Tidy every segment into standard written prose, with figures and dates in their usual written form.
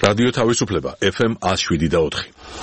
რადიო თავისუფლება FM 107.4.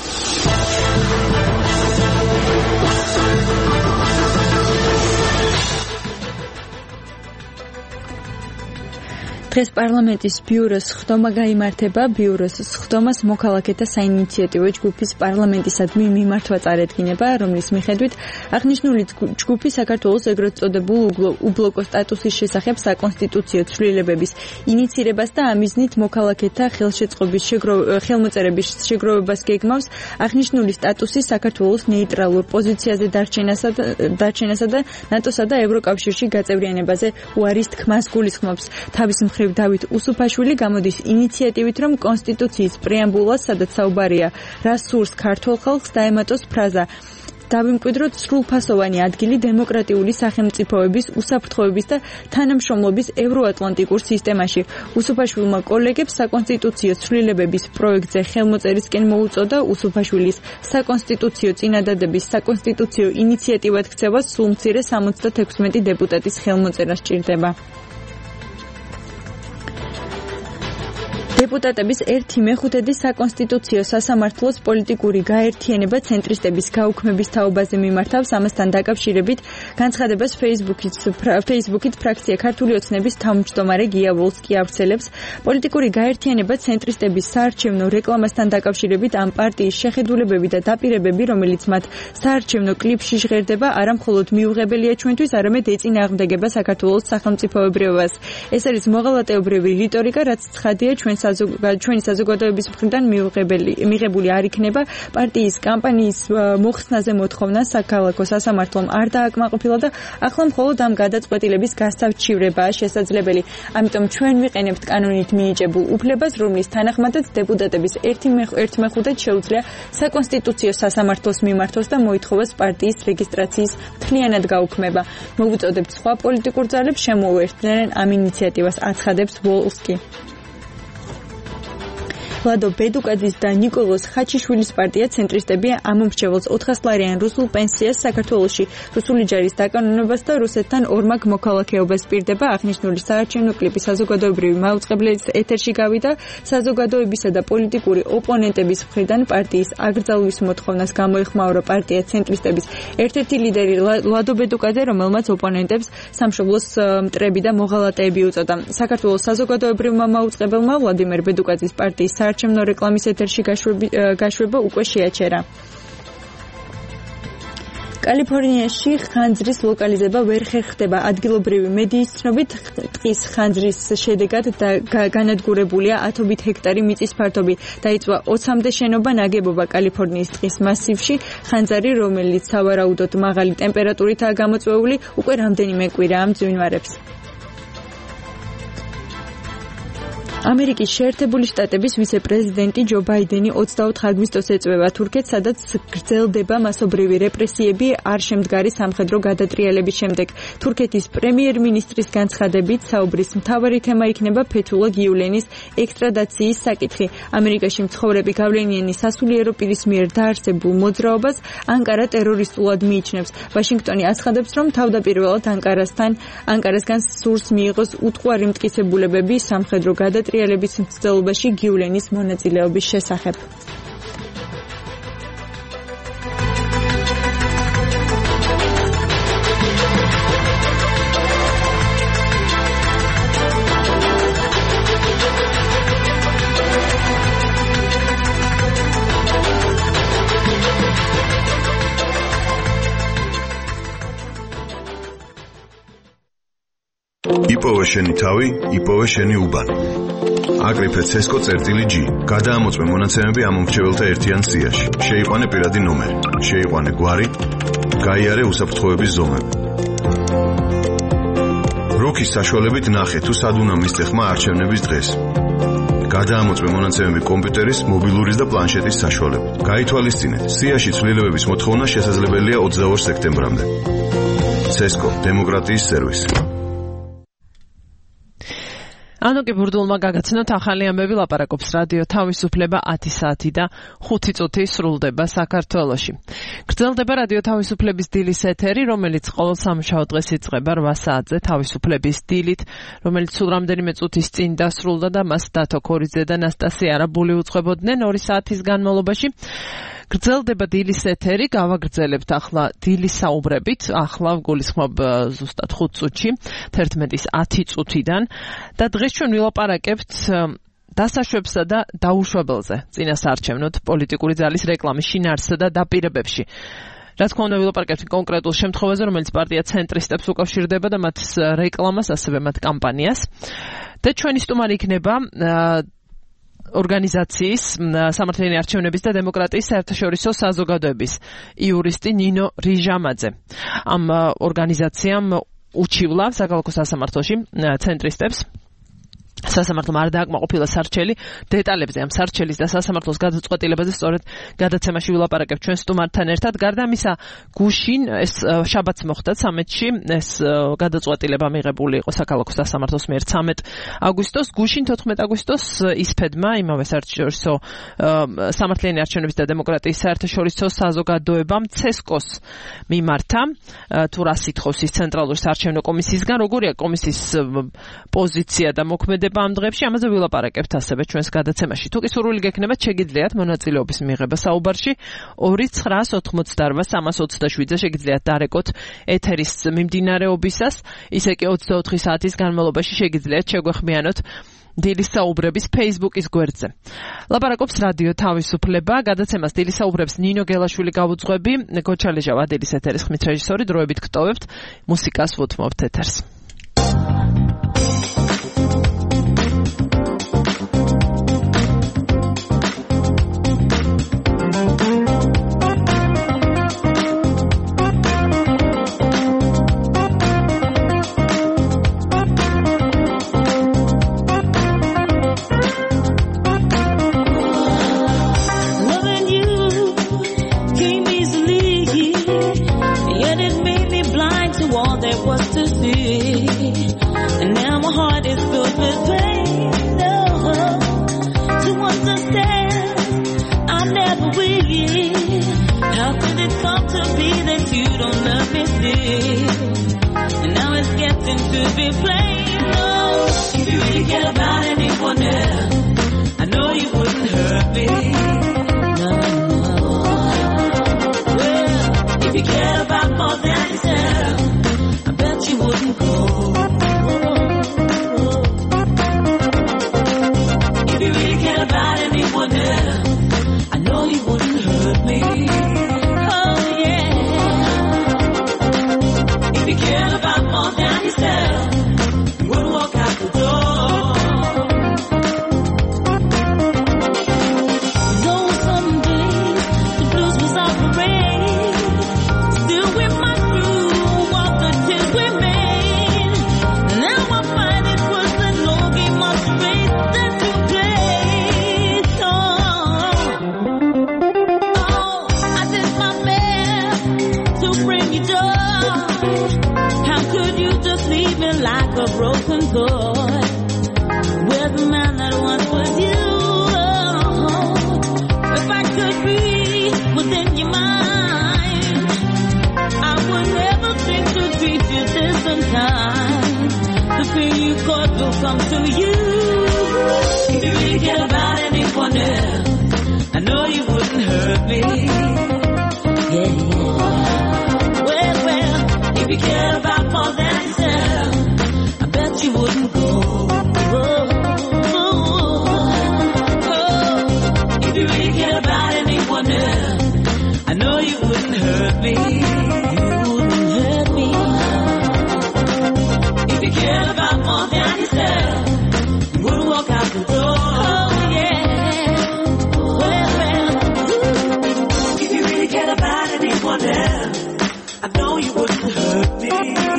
დღეს პარლამენტის ბიუროს ხდომა გაიმართება. ბიუროს ხდომას მოქალაქეთა საინიციატივო ჯგუფის პარლამენტისადმი მიმართვა წარედგინება, რომლის მიხედვით აღნიშნული ჯგუფი საქართველოს ეგრეთ წოდებულ უბლოკო სტატუსის შესახებ საკონსტიტუციო ცვლილებების ინიცირებას და ამიზნით მოქალაქეთა ხელმოწერების შეგროვებას გეგმავს. აღნიშნული სტატუსის საქართველოს ნეიტრალურ პოზიციაზე დარჩენასა და ნატოსა და ევროკავშირში გაწევრიანებაზე უარის თქმას გულისხმობს. თავის მხრივ დავით უსუფაშვილი გამოდის ინიციატივით, რომ კონსტიტუციის პრეამბულას, სადაც საუბარია რა სურს ქართულ ხალხს, დაემატოს ფრაზა დავიმკვიდროთ სრულფასოვანი ადგილი დემოკრატიული სახელმწიფოების, უსაფრთხოების და თანამშრომლობის ევროატლანტიკურ სისტემაში. უსუფაშვილმა კოლეგებს საკონსტიტუციო ცვლილებების პროექტზე ხელმოწერისკენ მოუწოდა. უსუფაშვილის საკონსტიტუციო წინადადების საკონსტიტუციო ინიციატივად ქცევას სულ მცირე 76 დეპუტატის ხელმოწერა სჭირდება. დეპუტატების 1/5 საკონსტიტუციო სასამართლოს პოლიტიკური გაერთიანება ცენტრისტების გაუქმების თაობაზე მიმართავს. ამასთან დაკავშირებით განცხადებას Facebook-ით ფრაქცია ქართული ოცნების თავმჯდომარე გია ვოლსკი ავრცელებს. პოლიტიკური გაერთიანება ცენტრისტების საარჩევნო რეკლამასთან დაკავშირებით ამ პარტიის შეხედულებები და დაპირებები, რომელიც მათ საარჩევნო კლიპში ჟღერდება, არა მხოლოდ მიუღებელია ჩვენთვის, არამედ ეწინააღმდეგება საქართველოს სახელმწიფოებრიობას. ეს არის მოღალატეობრივი რიტორიკა, რაც ცხადია ჩვენი საზოგადოების მხრიდან მიღებული არ იქნება. პარტიის კამპანიის მოხსნაზე მოთხოვნა საქალაქო სასამართლომ არ დააკმაყოფილა და ახლა მხოლოდ ამ გადაწყვეტილების გასავჩივრებაა შესაძლებელი. ამიტომ ჩვენ ვიყენებთ კანონით მინიჭებულ უფლებას, რომლის თანახმადაც დეპუტატების 1/5 შეუძლია საკონსტიტუციო სასამართლოს მიმართოს და მოითხოვოს პარტიის რეგისტრაციის მთლიანად გაუქმება. მოვუწოდებთ სხვა პოლიტიკურ ძალებს შემოუერთდნენ ამ ინიციატივას, აცხადებს ვოლსკი. ლადო ბედუკაძის და ნიკოლოზ ხაჩიშვილის პარტია ცენტრისტები ამომრჩეველს 400 ლარიან რუსულ პენსიას საქართველოში, რუსული ჯარის დაკანონებას და რუსეთთან ორმაგ მოქალაქეობას პირდება. აღნიშნული საარჩევნო კლიპი საზოგადოებრივი მაუწყებლობის ეთერში გავიდა. საზოგადოებისა და პოლიტიკური ოპონენტების მხრიდან პარტიის აკრძალვის მოთხოვნას გამოეხმაურა პარტია ცენტრისტების ერთ-ერთი ლიდერი ლადო ბედუკაძე, რომელმაც ოპონენტებს სამშობლოს მტრები და მოღალატეები უწოდა. საქართველოს საზოგადოებრივმა მაუწყებელმა ვლადიმერ ბედუკაძის პარტიის საარჩევნო რეკლამის ეთერში გაშვება უკვე შეაჩერა. კალიფორნიაში ხანძრის ლოკალიზება ვერ ხერხდება. ადგილობრივი მედიის ცნობით, ტყის ხანძრის შედეგად განადგურებულია 10 ჰექტარი მიწის ფართობი. დაიწვა 20-მდე შენობა ნაგებობა კალიფორნიის ტყის მასივში. ხანძარი, რომელიც სავარაუდოდ მაღალი ტემპერატურითაა გამოწვეული, უკვე რამდენიმე კვირაა მძვინვარებს. ამერიკის შეერთებული შტატების ვიცე-პრეზიდენტი ჯო ბაიდენი 24 აგვისტოს ეწვევა თურქეთს, სადაც გრძელდება მასობრივი რეპრესიები არშემდგარი სამხედრო გადატრიალების შემდეგ. თურქეთის პრემიერ-მინისტრის განცხადებით, საუბრის მთავარი თემა იქნება ფეთულlah გიულენის ექსტრადიციის საკითხი. ამერიკაში მცხოვრები გავლენიანი სასულიერო პირის მიერ დაარსებულ მოძრაობას ანკარა ტერორისტულად მიიჩნევს. ვაშინგტონი აცხადებს, რომ თავდაპირველად ანკარასგან სურს მიიღოს უტყუარი მტკიცებულებები სამხედრო გადატრიალების მცდელობაში გიულენის მონაწილეობის შესახებ. იპოვე შენი თავი, იპოვე შენი უბანი. აკრიფე CESCO წერტილი G. გადაამოწმე მონაცემები ამომრჩეველთა ერთიან სიაში. შეიყვანე პირადი ნომერი. შეიყვანე გვარი. გაიარე უსაფრთხოების ზომები. როქის საშუალებით ნახე თუ სად უნდა მისცე ხმა არჩევნების დღეს. გადაამოწმე მონაცემები კომპიუტერის, მობილურის და პლანშეტის საშუალებით. გაითვალისწინეთ, სიაში ცვლილებების მოთხოვნა შესაძლებელია 22 სექტემბრამდე. CESCO, დემოკრატიის სერვისი. ანუ კი ბურდულმა გაგაცნოთ ახალი ამბები ლაპარაკობს რადიო თავისუფლება 10 საათი და 5 წუთი სრულდება საქართველოში. გრძელდება რადიო თავისუფლების დილის ეთერი, რომელიც ყოველ სამშაბათ დღეს იწყება 8 საათზე თავისუფლების დილით, რომელიც სულ რამდენიმე წუთის წინ დასრულდა და მას დათო ქორიძე და ნასტასია არაბული უწყებოდნენ 2 საათის განმავლობაში. გრძელდება დილის ეთერი, გავაგრძელებთ ახლა დილის საუბრებით, ახლა გულისხმობ ზუსტად 5 წუთში, 11-ის 10 წუთიდან და დღეს ჩვენ ვილაპარაკებთ დასაშვებსა და დაუშვებელზე, წინასაარჩევნოდ პოლიტიკური ძალის რეკლამის შინაარსსა და დაპირებებში. რა თქმა უნდა, ვილაპარაკებთ კონკრეტულ შემთხვევაზე, რომელიც პარტია ცენტრისტებს უკავშირდება და მათ რეკლამას, ასევე მათ კამპანიას. და ჩვენი სტუმარი იქნება ორგანიზაციის სამართლიანი არჩევნების და დემოკრატიის საერთაშორისო საზოგადოების იურისტი ნინო რიჟამაძე. ამ ორგანიზაციამ უჩივლა საქალაქო სასამართლოში ცენტრისტებს სასამართლომ არ დააკმაყოფილა სარჩელი დეტალებზე ამ სარჩელის და სასამართლოს გადაწყვეტილებაზე სწორედ გადაცემაში ვილაპარაკებთ ჩვენ სტუმართან ერთად. გარდა ამისა, გუშინ ეს შაბათს მოხდა 13-ში ეს გადაწყვეტილება მიღებული იყო საქალაქო სასამართლოს მიერ 13 აგვისტოს. გუშინ 14 აგვისტოს ისფედმა იმავე საერთაშორისო სამართლიანი არჩევნების და დემოკრატიის საერთაშორისო საზოგადოებამ ცესკოს მიმართა თუ რა სიტყავს ის ცენტრალური საარჩევნო კომისიისგან, როგორია კომისიის პოზიცია და მოქმედება ამ დღეებში, ამაზე ვილაპარაკებთ ასევე ჩვენს გადაცემაში. თუ კი სურვილი გექნებათ, შეგიძლიათ მონაწილეობის მიღება საუბარში 2988327-ზე შეგიძლიათ დარეკოთ ეთერის მიმდინარეობისას, ისე კი 24 საათის განმავლობაში შეგიძლიათ შეგვეხმიანოთ დილის საუბრების Facebook-ის გვერდზე. ლაპარაკობს რადიო თავისუფლება, გადაცემას დილის საუბრებს ნინო გელაშვილი გავუძღვები, გოჩალეჟავა დილის ეთერის ხმით რეჟისორი, დროებით გტოვებთ, მუსიკას ვუთმობთ ეთერს. I know you wouldn't hurt me.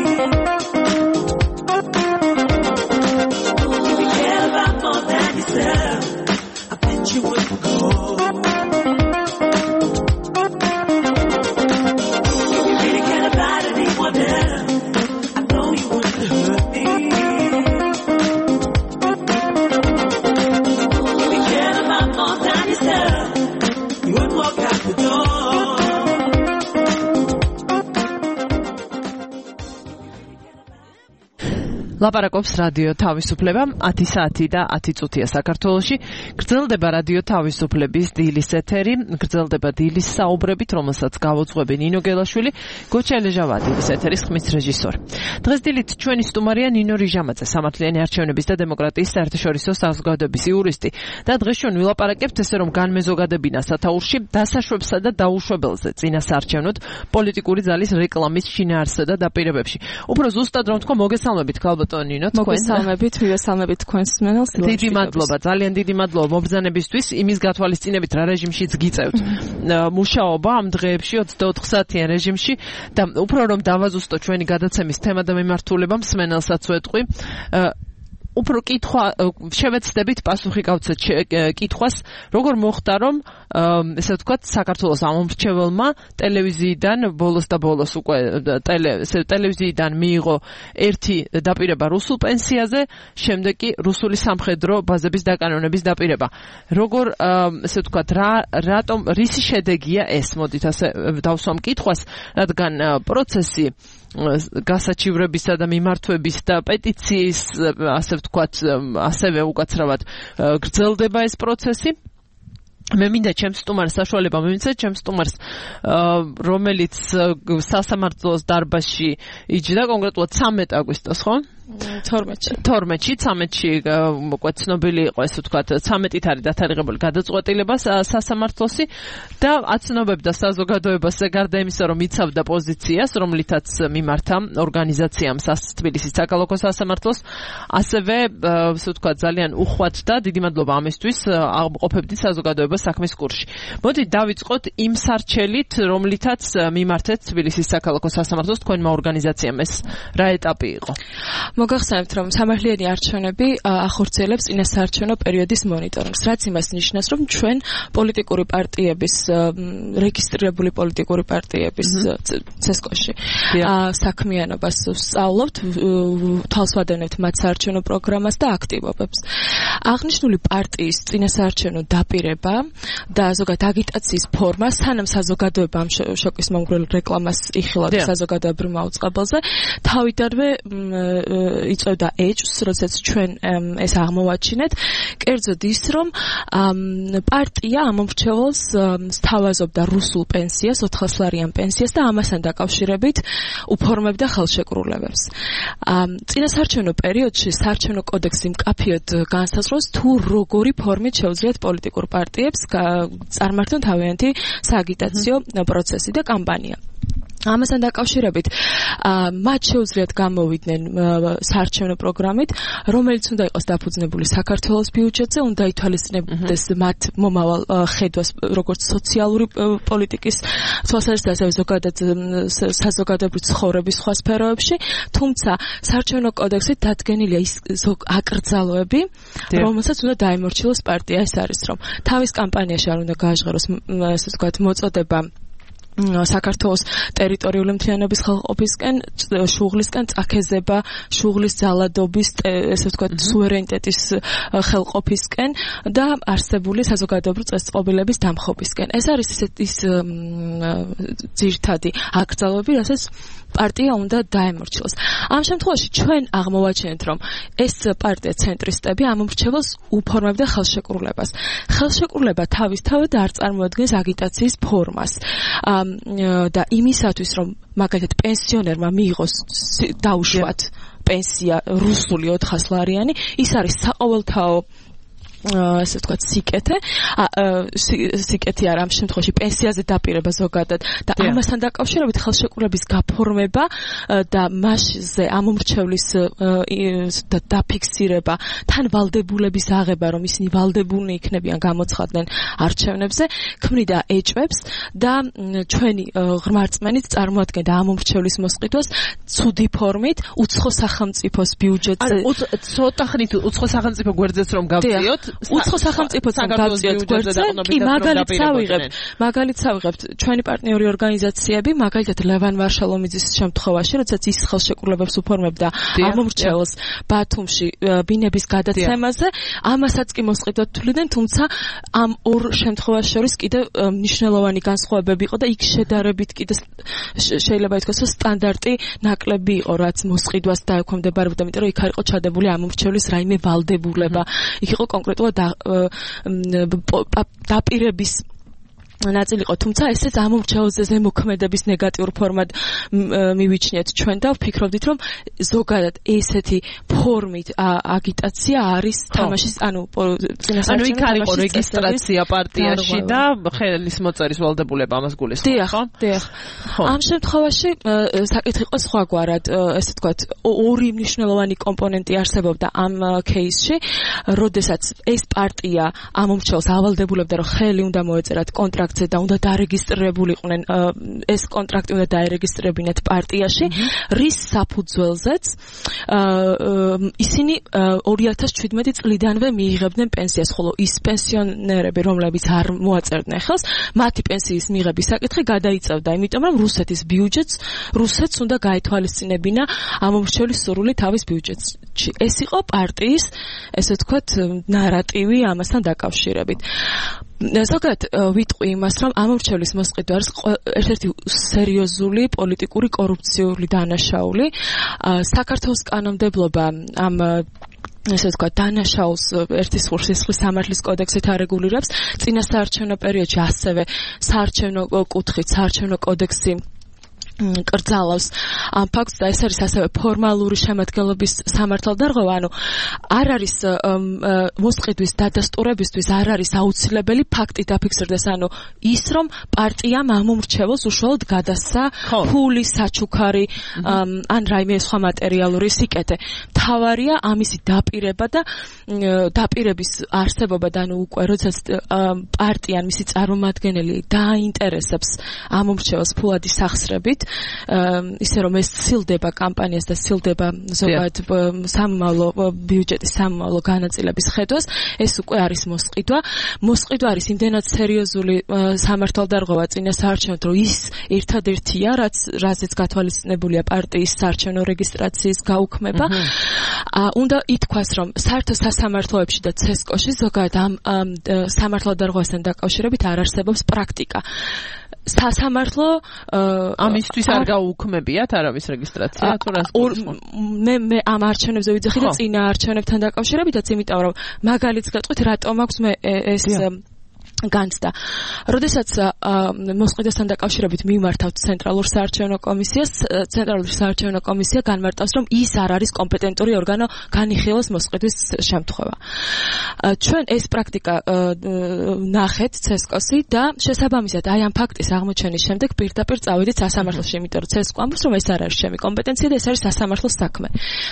ლაპარაკობს რადიო თავისუფლება 10 საათი და 10 წუთია საქართველოში. გრძელდება რადიო თავისუფლების დილის ეთერი, გრძელდება დილის საუბრებით, რომელსაც გავუძღვები ნინო გელაშვილი, გოჩა ლეჟავა დილის ეთერის ხმის რეჟისორი. დღეს დილით ჩვენი სტუმარია ნინო რიჟამაძე, სამართლიანი არჩევნების და დემოკრატიის საერთაშორისო საზოგადოების იურისტი. და დღეს ჩვენ ვილაპარაკებთ ესე რომ განმეზოგადებინა სათაურში, დასაშვებსა და დაუშვებელზე, წინასაარჩევნოდ პოლიტიკური ძალის რეკლამის შინაარსსა და დაპირებებში. უფრო ზუსტად რომ თქვა, მოგესალმებით ნინო, მივესალმებით თქვენს მსმენელს. დიდი მადლობა, ძალიან დიდი მადლობა მობრძანებისთვის, იმის გათვალისწინებით რა რეჟიმშიც გიწევთ მუშაობა ამ დღეებში 24 საათიან რეჟიმში და უფრო რომ დავაზუსტო ჩვენი გადაცემის თემა და მიმართულება მსმენელსაც ვეტყვი. უფრო კითხვა შევეცდებით პასუხი გავცეთ კითხვას, როგორ მოხდა რომ ესე ვთქვათ საქართველოს ამომრჩეველმა ტელევიზიიდან ბოლოს და ბოლოს უკვე ტელევიზიიდან მიიღო ერთი დაპირება რუსულ პენსიაზე, შემდეგ კი რუსული სამხედრო ბაზების დაკანონების დაპირება. როგორ ესე ვთქვათ რატომ რისი შედეგია ეს? მოდით ასე დავსვამ კითხვას, რადგან პროცესი გასაჩივრებისა და მიმართვების და პეტიციის ასე ვთქვათ, ასევე უკაცრავად გრძელდება ეს პროცესი. მე მინდა ჩემს სტუმარს საშუალება მივიცეთ, ჩემს სტუმარს რომელიც სასამართლოს დარბაზში იჯდა კონკრეტულად 13 აგვისტოს, ხო? 12-ში უკვე ცნობილი იყო, ესე ვთქვათ, 13-ით არის დათარიღებული გადაწყვეტილება სასამართლოსი და აცნობებდა საზოგადოებას გარდა იმისა, რომ იცავდა პოზიციას, რომლითაც მიმართა ორგანიზაციამ თბილისის საქალაქო სასამართლოს, ასევე ესე ვთქვათ, ძალიან უხვად და დიდი მადლობა ამისთვის აღყოფებდით საზოგადოებას საქმის კურსში. მოდით დავიწყოთ იმ სარჩელით, რომლითაც მიმართეთ თბილისის საქალაქო სასამართლოს თქვენმა ორგანიზაციამ. ეს რა ეტაპი იყო? მოგახსენებთ, რომ სამართლიანი არჩევნები ახორციელებს წინასაარჩევნო პერიოდის მონიტორინგს, რაც იმას ნიშნავს, რომ ჩვენ პოლიტიკური პარტიების რეგისტრირებული პოლიტიკური პარტიების ცესკოში საქმიანობას ვსწავლობთ, თვალსვადევნებთ მათ საარჩევნო პროგრამას და აქტივობებს. აღნიშნული პარტიის წინასაარჩევნო დაპირება და ზოგადად აგიტაციის ფორმა, სანამ საზოგადოება ამ შოკის მომგვრელ რეკლამას იხილავდა საზოგადოებრივ მაუწყებელზე, თავიდანვე იწევდა ეჭვს, როდესაც ჩვენ ეს აღმოვაჩინეთ, კერძოდ ის, რომ პარტია ამომრჩეველს სთავაზობდა რუსულ პენსიას, 400 ლარიან პენსიას და ამასთან დაკავშირებით უფორმებდა ხელშეკრულებებს. წინასაარჩევნო პერიოდში საარჩევნო კოდექსი მკაფიოდ განსაზღვრავს, თუ როგორი ფორმით შეუძლიათ პოლიტიკურ პარტიებს წარმართონ თავიანთი სააგიტაციო პროცესი და კამპანია. ამასთან დაკავშირებით მათ შეუძლიათ გამოვიდნენ საარჩევნო პროგრამით, რომელიც უნდა იყოს დაფუძნებული საქართველოს ბიუჯეტზე, უნდა ითვალისწინებდეს მათ მომავალ ხედვას როგორც სოციალური პოლიტიკის თვალსაზრისით, ასევე ზოგადად საზოგადოებრივი ცხოვრების სხვა სფეროებში, თუმცა საარჩევნო კოდექსით დადგენილია ის აკრძალვები, რომელსაც უნდა დაემორჩილოს პარტია. ეს არის, რომ თავის კამპანიაში არ უნდა გააჟღეროს, ესე ვთქვათ, მოწოდება საქართველოს ტერიტორიული მთლიანობის ხელყოფისკენ, შუღლისკენ, წაქეზება, შუღლის ძალადობის, ესე ვთქვათ, სუვერენიტეტის ხელყოფისკენ და არსებული საზოგადოებრივი წესწყობილების დამხობისკენ. ეს არის ის ძირითადი აკრძალვები, რასაც პარტია უნდა დაემორჩილოს. ამ შემთხვევაში ჩვენ აღმოვაჩინეთ, რომ ეს პარტია ცენტრისტები ამომრჩეველს უფორმებდა ხელშეკრულებას. ხელშეკრულება თავისთავად არ წარმოადგენს აგიტაციის ფორმას. და იმისათვის, რომ მაგალითად პენსიონერმა მიიღოს დაუშვათ პენსია რუსული 400 ლარიანი, ის არის საყოველთაო ასე ვთქვათ სიკეთე არა ამ შემთხვევაში პენსიაზე დაპირება ზოგადად და ამასთან დაკავშირებით ხელშეკრულების გაფორმება და მასზე ამომრჩევლის დაფიქსირება, თან ვალდებულების აღება, რომ ისინი ვალდებულნი იქნებიან გამოცხადდნენ არჩევნებზე, ქმნიდა ეჭვებს და ჩვენი ღრმარწმენით წარმოადგენდა ამომრჩევლის მოსყიდვას ცუდი ფორმით უცხო სახელმწიფოს ბიუჯეტზე. ცოტა ხნით უცხო სახელმწიფო გვერდზეც რომ გავწიოთ, უცხო სახელმწიფოთან გავწიოთ გვერდზე, კი მაგალითს ავიღებთ ჩვენი პარტნიორი ორგანიზაციები, მაგალითად ლევან ვარშალომიძის შემთხვევაში, როდესაც ის ხელშეკრულებებს უფორმებდა ამომრჩეველს ბათუმში ბინების გადაცემაზე, ამასაც კი მოსყიდვად თვლიდნენ, თუმცა ამ ორ შემთხვევას შორის კიდევ მნიშვნელოვანი განსხვავებები იყო და იქ შედარებით კიდე შეიძლება ითქვას, რომ სტანდარტი ნაკლები იყო, რაც მოსყიდვას დაექვემდებარებოდა, იმიტომ რომ იქ არ იყო ჩადებული ამომრჩევლის რაიმე ვალდებულება. იქ იყო კონკრეტულად დაპირების ნაწილი იყო, თუმცა ესეც ამომრჩეველზე ზემოქმედების ნეგატიურ ფორმად მივიჩნიეთ ჩვენ და ვფიქრობდით, რომ ზოგადად ესეთი ფორმით აგიტაცია არის თამაშის, წინასაარჩევნო იქ არის რეგისტრაცია პარტიაში და ხელის მოწერის ვალდებულება ამას გულისხმობს, ხო? დიახ. ამ შემთხვევაში საკითხი იყო სხვაგვარად, ესე ვთქვათ, ორი მნიშვნელოვანი კომპონენტი არსებობდა ამ кейსში, როდესაც ეს პარტია ამომრჩეველს ავალდებულებდა, რომ ხელი უნდა მოეწერათ კონტრაქტზე და უნდა დარეგისტრირებულიყვნენ, ეს კონტრაქტი უნდა დაერეგისტრირებინათ პარტიაში, რის საფუძველზეც ისინი 2017 წლიდანვე მიიღებდნენ პენსიას, ხოლო ის პენსიონერები, რომლებიც არ მოაწერდნენ ხელს, მათი პენსიის მიღების საკითხი გადაიწევდა, იმიტომ რომ რუსეთის რუსეთს უნდა გაეთვალისწინებინა ამომრჩევლის სურვილი თავის ბიუჯეტში. ეს იყო პარტიის, ესე ვთქვათ, ნარატივი ამასთან დაკავშირებით. ზოგადად ვიტყვი იმას, რომ ამომრჩევლის მოსყიდვა არის ერთ-ერთი სერიოზული პოლიტიკური კორუფციული დანაშაული. საქართველოს კანონმდებლობა ამ ესე ვთქვათ, დანაშაულს ერთი სისხლის სამართლის კოდექსით არეგულირებს. წინასაარჩევნო პერიოდში ასევე საარჩევნო კუთხით საარჩევნო კოდექსი კრძალავს ამ ფაქტს და ეს არის ასევე ფორმალური შემადგენლობის სამართალდარღვევა, არ არის მოსყიდვის დადასტურებისთვის არ არის აუცილებელი ფაქტი დაფიქსირდეს, ის რომ პარტიამ ამომრჩეველს უშუალოდ გადასცა ფული, საჩუქარი ან რაიმე სხვა მატერიალური სიკეთე. მთავარია ამისი დაპირება და დაპირების არსებობა და უკვე როდესაც პარტია მისი წარმომადგენელი დააინტერესებს ამომრჩეველს ფულადი სახსრებით, ისე რომ ეს სცილდება კამპანიას და სცილდება ზოგადად სამომავლო ბიუჯეტის სამომავლო განაწილების ხედვას, ეს უკვე არის მოსყიდვა. მოსყიდვა არის იმდენად სერიოზული სამართალდარღვევა წინასაარჩევნოდ, რომ ის ერთადერთია, რაზეც გათვალისწინებულია პარტიის საარჩევნო რეგისტრაციის გაუქმება. უნდა ითქვას, რომ საერთო სასამართლოებში და ცესკოში ზოგადად ამ სამართალდარღვევასთან დაკავშირებით არ არსებობს პრაქტიკა. სასამართლო ამისთვის არ გაუქმებიათ არავის რეგისტრაცია თუ რას მე ამ არჩევნებზე ვიძახი და წინა არჩევნებთან დაკავშირებითაც, იმიტომ რომ მაგალითს გეტყვით, რატომ აქვს მე ეს განცდა. როდესაც მოსყიდვასთან დაკავშირებით მივმართავთ ცენტრალურ საარჩევნო კომისიას, ცენტრალური საარჩევნო კომისია განმარტავს, რომ ის არ არის კომპეტენტური ორგანო განიხილოს მოსყიდვის შემთხვევა. ჩვენ ეს პრაქტიკა ნახეთ ცესკოსი და შესაბამისად აი ამ ფაქტის აღმოჩენის შემდეგ პირდაპირ წავედით სასამართლოში, იმიტომ რომ ცესკო ამბობს, რომ ეს არ არის ჩემი კომპეტენცია და ეს არის სასამართლოს საქმე.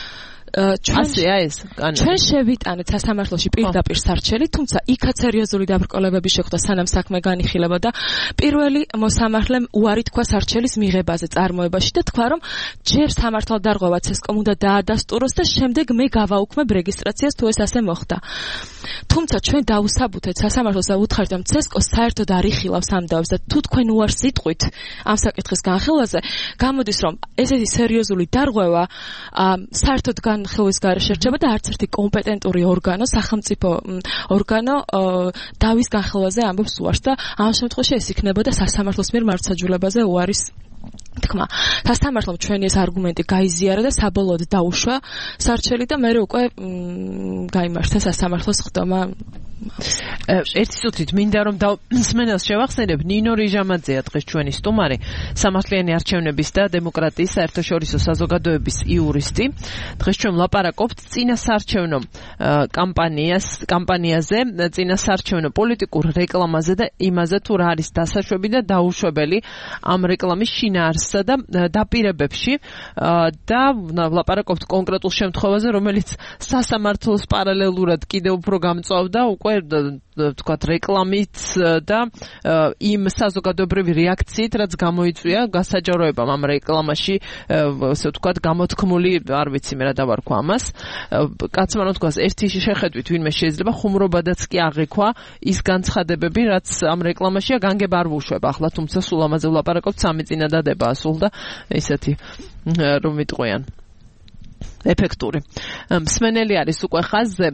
ჩვენ შევიტანეთ სასამართლოში პირდაპირ სარჩელი, თუმცა იქაც სერიოზული დაბრკოლებები შეხვდა სანამ საქმე განიხილებოდა. პირველი მოსამართლემ უარი თქვა სარჩელის მიღებაზე წარმოებაში და თქვა, რომ ჯერ სამართალდარღვევა ცესკომ უნდა დაადასტუროს და შემდეგ მე გავაუქმებ რეგისტრაციას თუ ეს ასე მოხდა. თუმცა ჩვენ დავუსაბუთეთ სასამართლოს და უთხრეთ, რომ ცესკო საერთოდ არ იხილავს ამ დავებს და თუ თქვენ უარს იტყვით ამ საკითხის განხილვაზე, გამოდის, რომ ესეთი სერიოზული დარღვევა საერთოდ ხელის გარეშე რჩება და არც ერთი კომპეტენტური ორგანო, სახელმწიფო ორგანო დავის განხილვაზე ამბობს უარს და ამ შემთხვევაში ეს იქნებოდა სასამართლოს მიერ მართლმსაჯულებაზე უარის თქმა. სასამართლომ ჩვენი ეს არგუმენტი გაიზიარა და საბოლოოდ დაუშვა სარჩელი და მე უკვე გაიმართა სასამართლოს ხდომა. ერთი სუთით მინდა რომ მსმენელს შევახსენებ, ნინო რიჟამაძეა დღეს ჩვენი სტუმარი, სამართლიანი არჩევნების და დემოკრატიის საერთაშორისო საზოგადოების იურისტი. დღეს ჩვენ ვლაპარაკობთ წინასაარჩევნო კამპანიაზე, წინასაარჩევნო პოლიტიკურ რეკლამაზე და იმაზე, თუ რა არის დასაშვები და დაუშვებელი ამ რეკლამის შინაარსსა და დაპირებებში და ვლაპარაკობთ კონკრეტულ შემთხვევაზე, რომელიც სასამართლოს პარალელურად კიდევ უფრო გამწვავდა. უკვე თქვათ რეკლამით და იმ საზოგადოებრივი რეაქციით, რაც გამოიწვია გასაჯაროებამ ამ რეკლამაში, ასე ვთქვათ, გამოთქმული, არ ვიცი მე რა დავარქვა ამას. კაცმა რომ თქვას, ერთი შეხედვით ვინმე შეიძლება ხუმრობადაც კი აღიქვა ის განცხადებები, რაც ამ რეკლამაშია, განგება არ ვუშვება ახლა, თუმცა სულ ამაზე ვლაპარაკობთ, სამი წინადადება ასულ და ესეთი რომ ვიტყვიან. ეფექტური. მსმენელი არის უკვე ხაზზე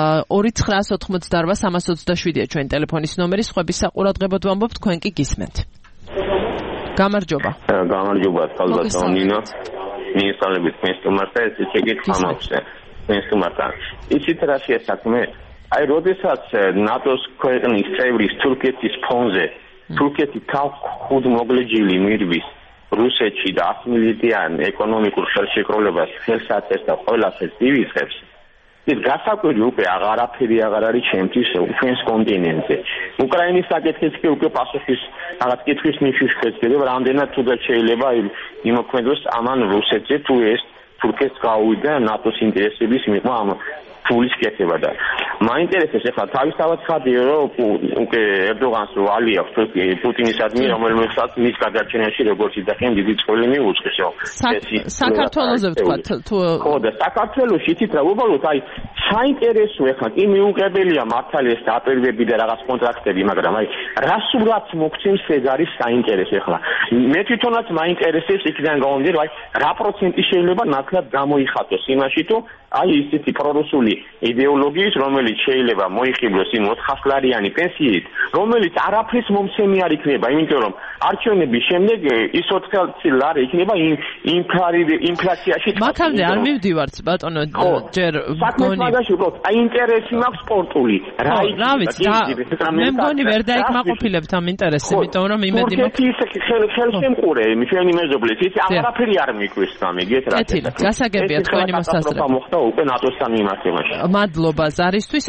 2988-327-ია ჩვენი ტელეფონის ნომერი, სხვების საყურადღებოდ ვამბობ, თქვენ კი გისმენთ. გამარჯობა. გამარჯობა, ხალბატონ ნინო. მიესალმებით თქვენს სტუმარს და ეს შეკითხვა მაქვს. თქვენს სტუმართან. იცით რა შეასაქმე? აი, როდესაც ნატოს ქვეყნის წევრის თურქეთის ფონზე თურქეთი თავ მოგლეჯილი მირვის რუსეთში და 100 მილიონიან ეკონომიკურ ხელშეკრულებას ხელს აწევს და ყველაფერს ივიწყებს. ის გასაკვირი უკვე აღარაფერი აღარ არის ჩემთვის ჩვენს კონტინენტზე. უკრაინის საკითხიც კი უკვე პასუხის რაღაც კითხვის ნიშნის შეხედება, რამდენად თუნდაც შეიძლება იმოქმედოს ამან რუსეთზე თუ ეს თურქეთს გაუვიდა ნატოს ინტერესების მიღმა ამ ფულის კეთება და მაინტერესებს ახლა თავისთავად ხადია რომ უკვე ერდოღანს ვალი აქვს პუტინისადმი რომელსაც მის გადარჩენაში როგორც იძახიან დიდი წვლილი მიუძღვის საქართველოზე ვთქვათ თუ ხო და საქართველოში იცით რა უბრალოდ აი საინტერესო ახლა კი მიუღებელია მართალია დაპირებები და რაღაც კონტრაქტები მაგრამ აი რა სულაც მოგცემს ეს არის საინტერესო ახლა მე თვითონაც მაინტერესებს იქიდან გამომდინარე აი რა პროცენტი შეიძლება ნაკლად გამოიხატოს იმაში თუ აი ისეთი პრორუსული იდეოლოგიის, რომელიც შეიძლება მოიხიბლოს იმ 400 ლარიანი პენსიით, რომელიც არაფრის მომცემი არ იქნება, იმიტომ რომ არჩევნების შემდეგ ის 400 ლარი იქნება ინფლაციაში. მაგამდე არ მივდივართ, ბატონო, ჯერ მგონი. მაგაში უბრალოდ აი ინტერესი მაქვს სპორტული. რა ვიცი, მე მგონი ვერ დაიკმაყოფილებთ ამ ინტერესს, იმიტომ რომ იმედი მაქვს. თურქეთის ხელშემყურე, ჩვენი მეზობლით, ის არაფერი არ მიგვისს ამ იგეთ რა. გასაგებია თქვენი მოსაზრება. უკვე ნატოსთან მიმართებაში. მადლობა ზარისთვის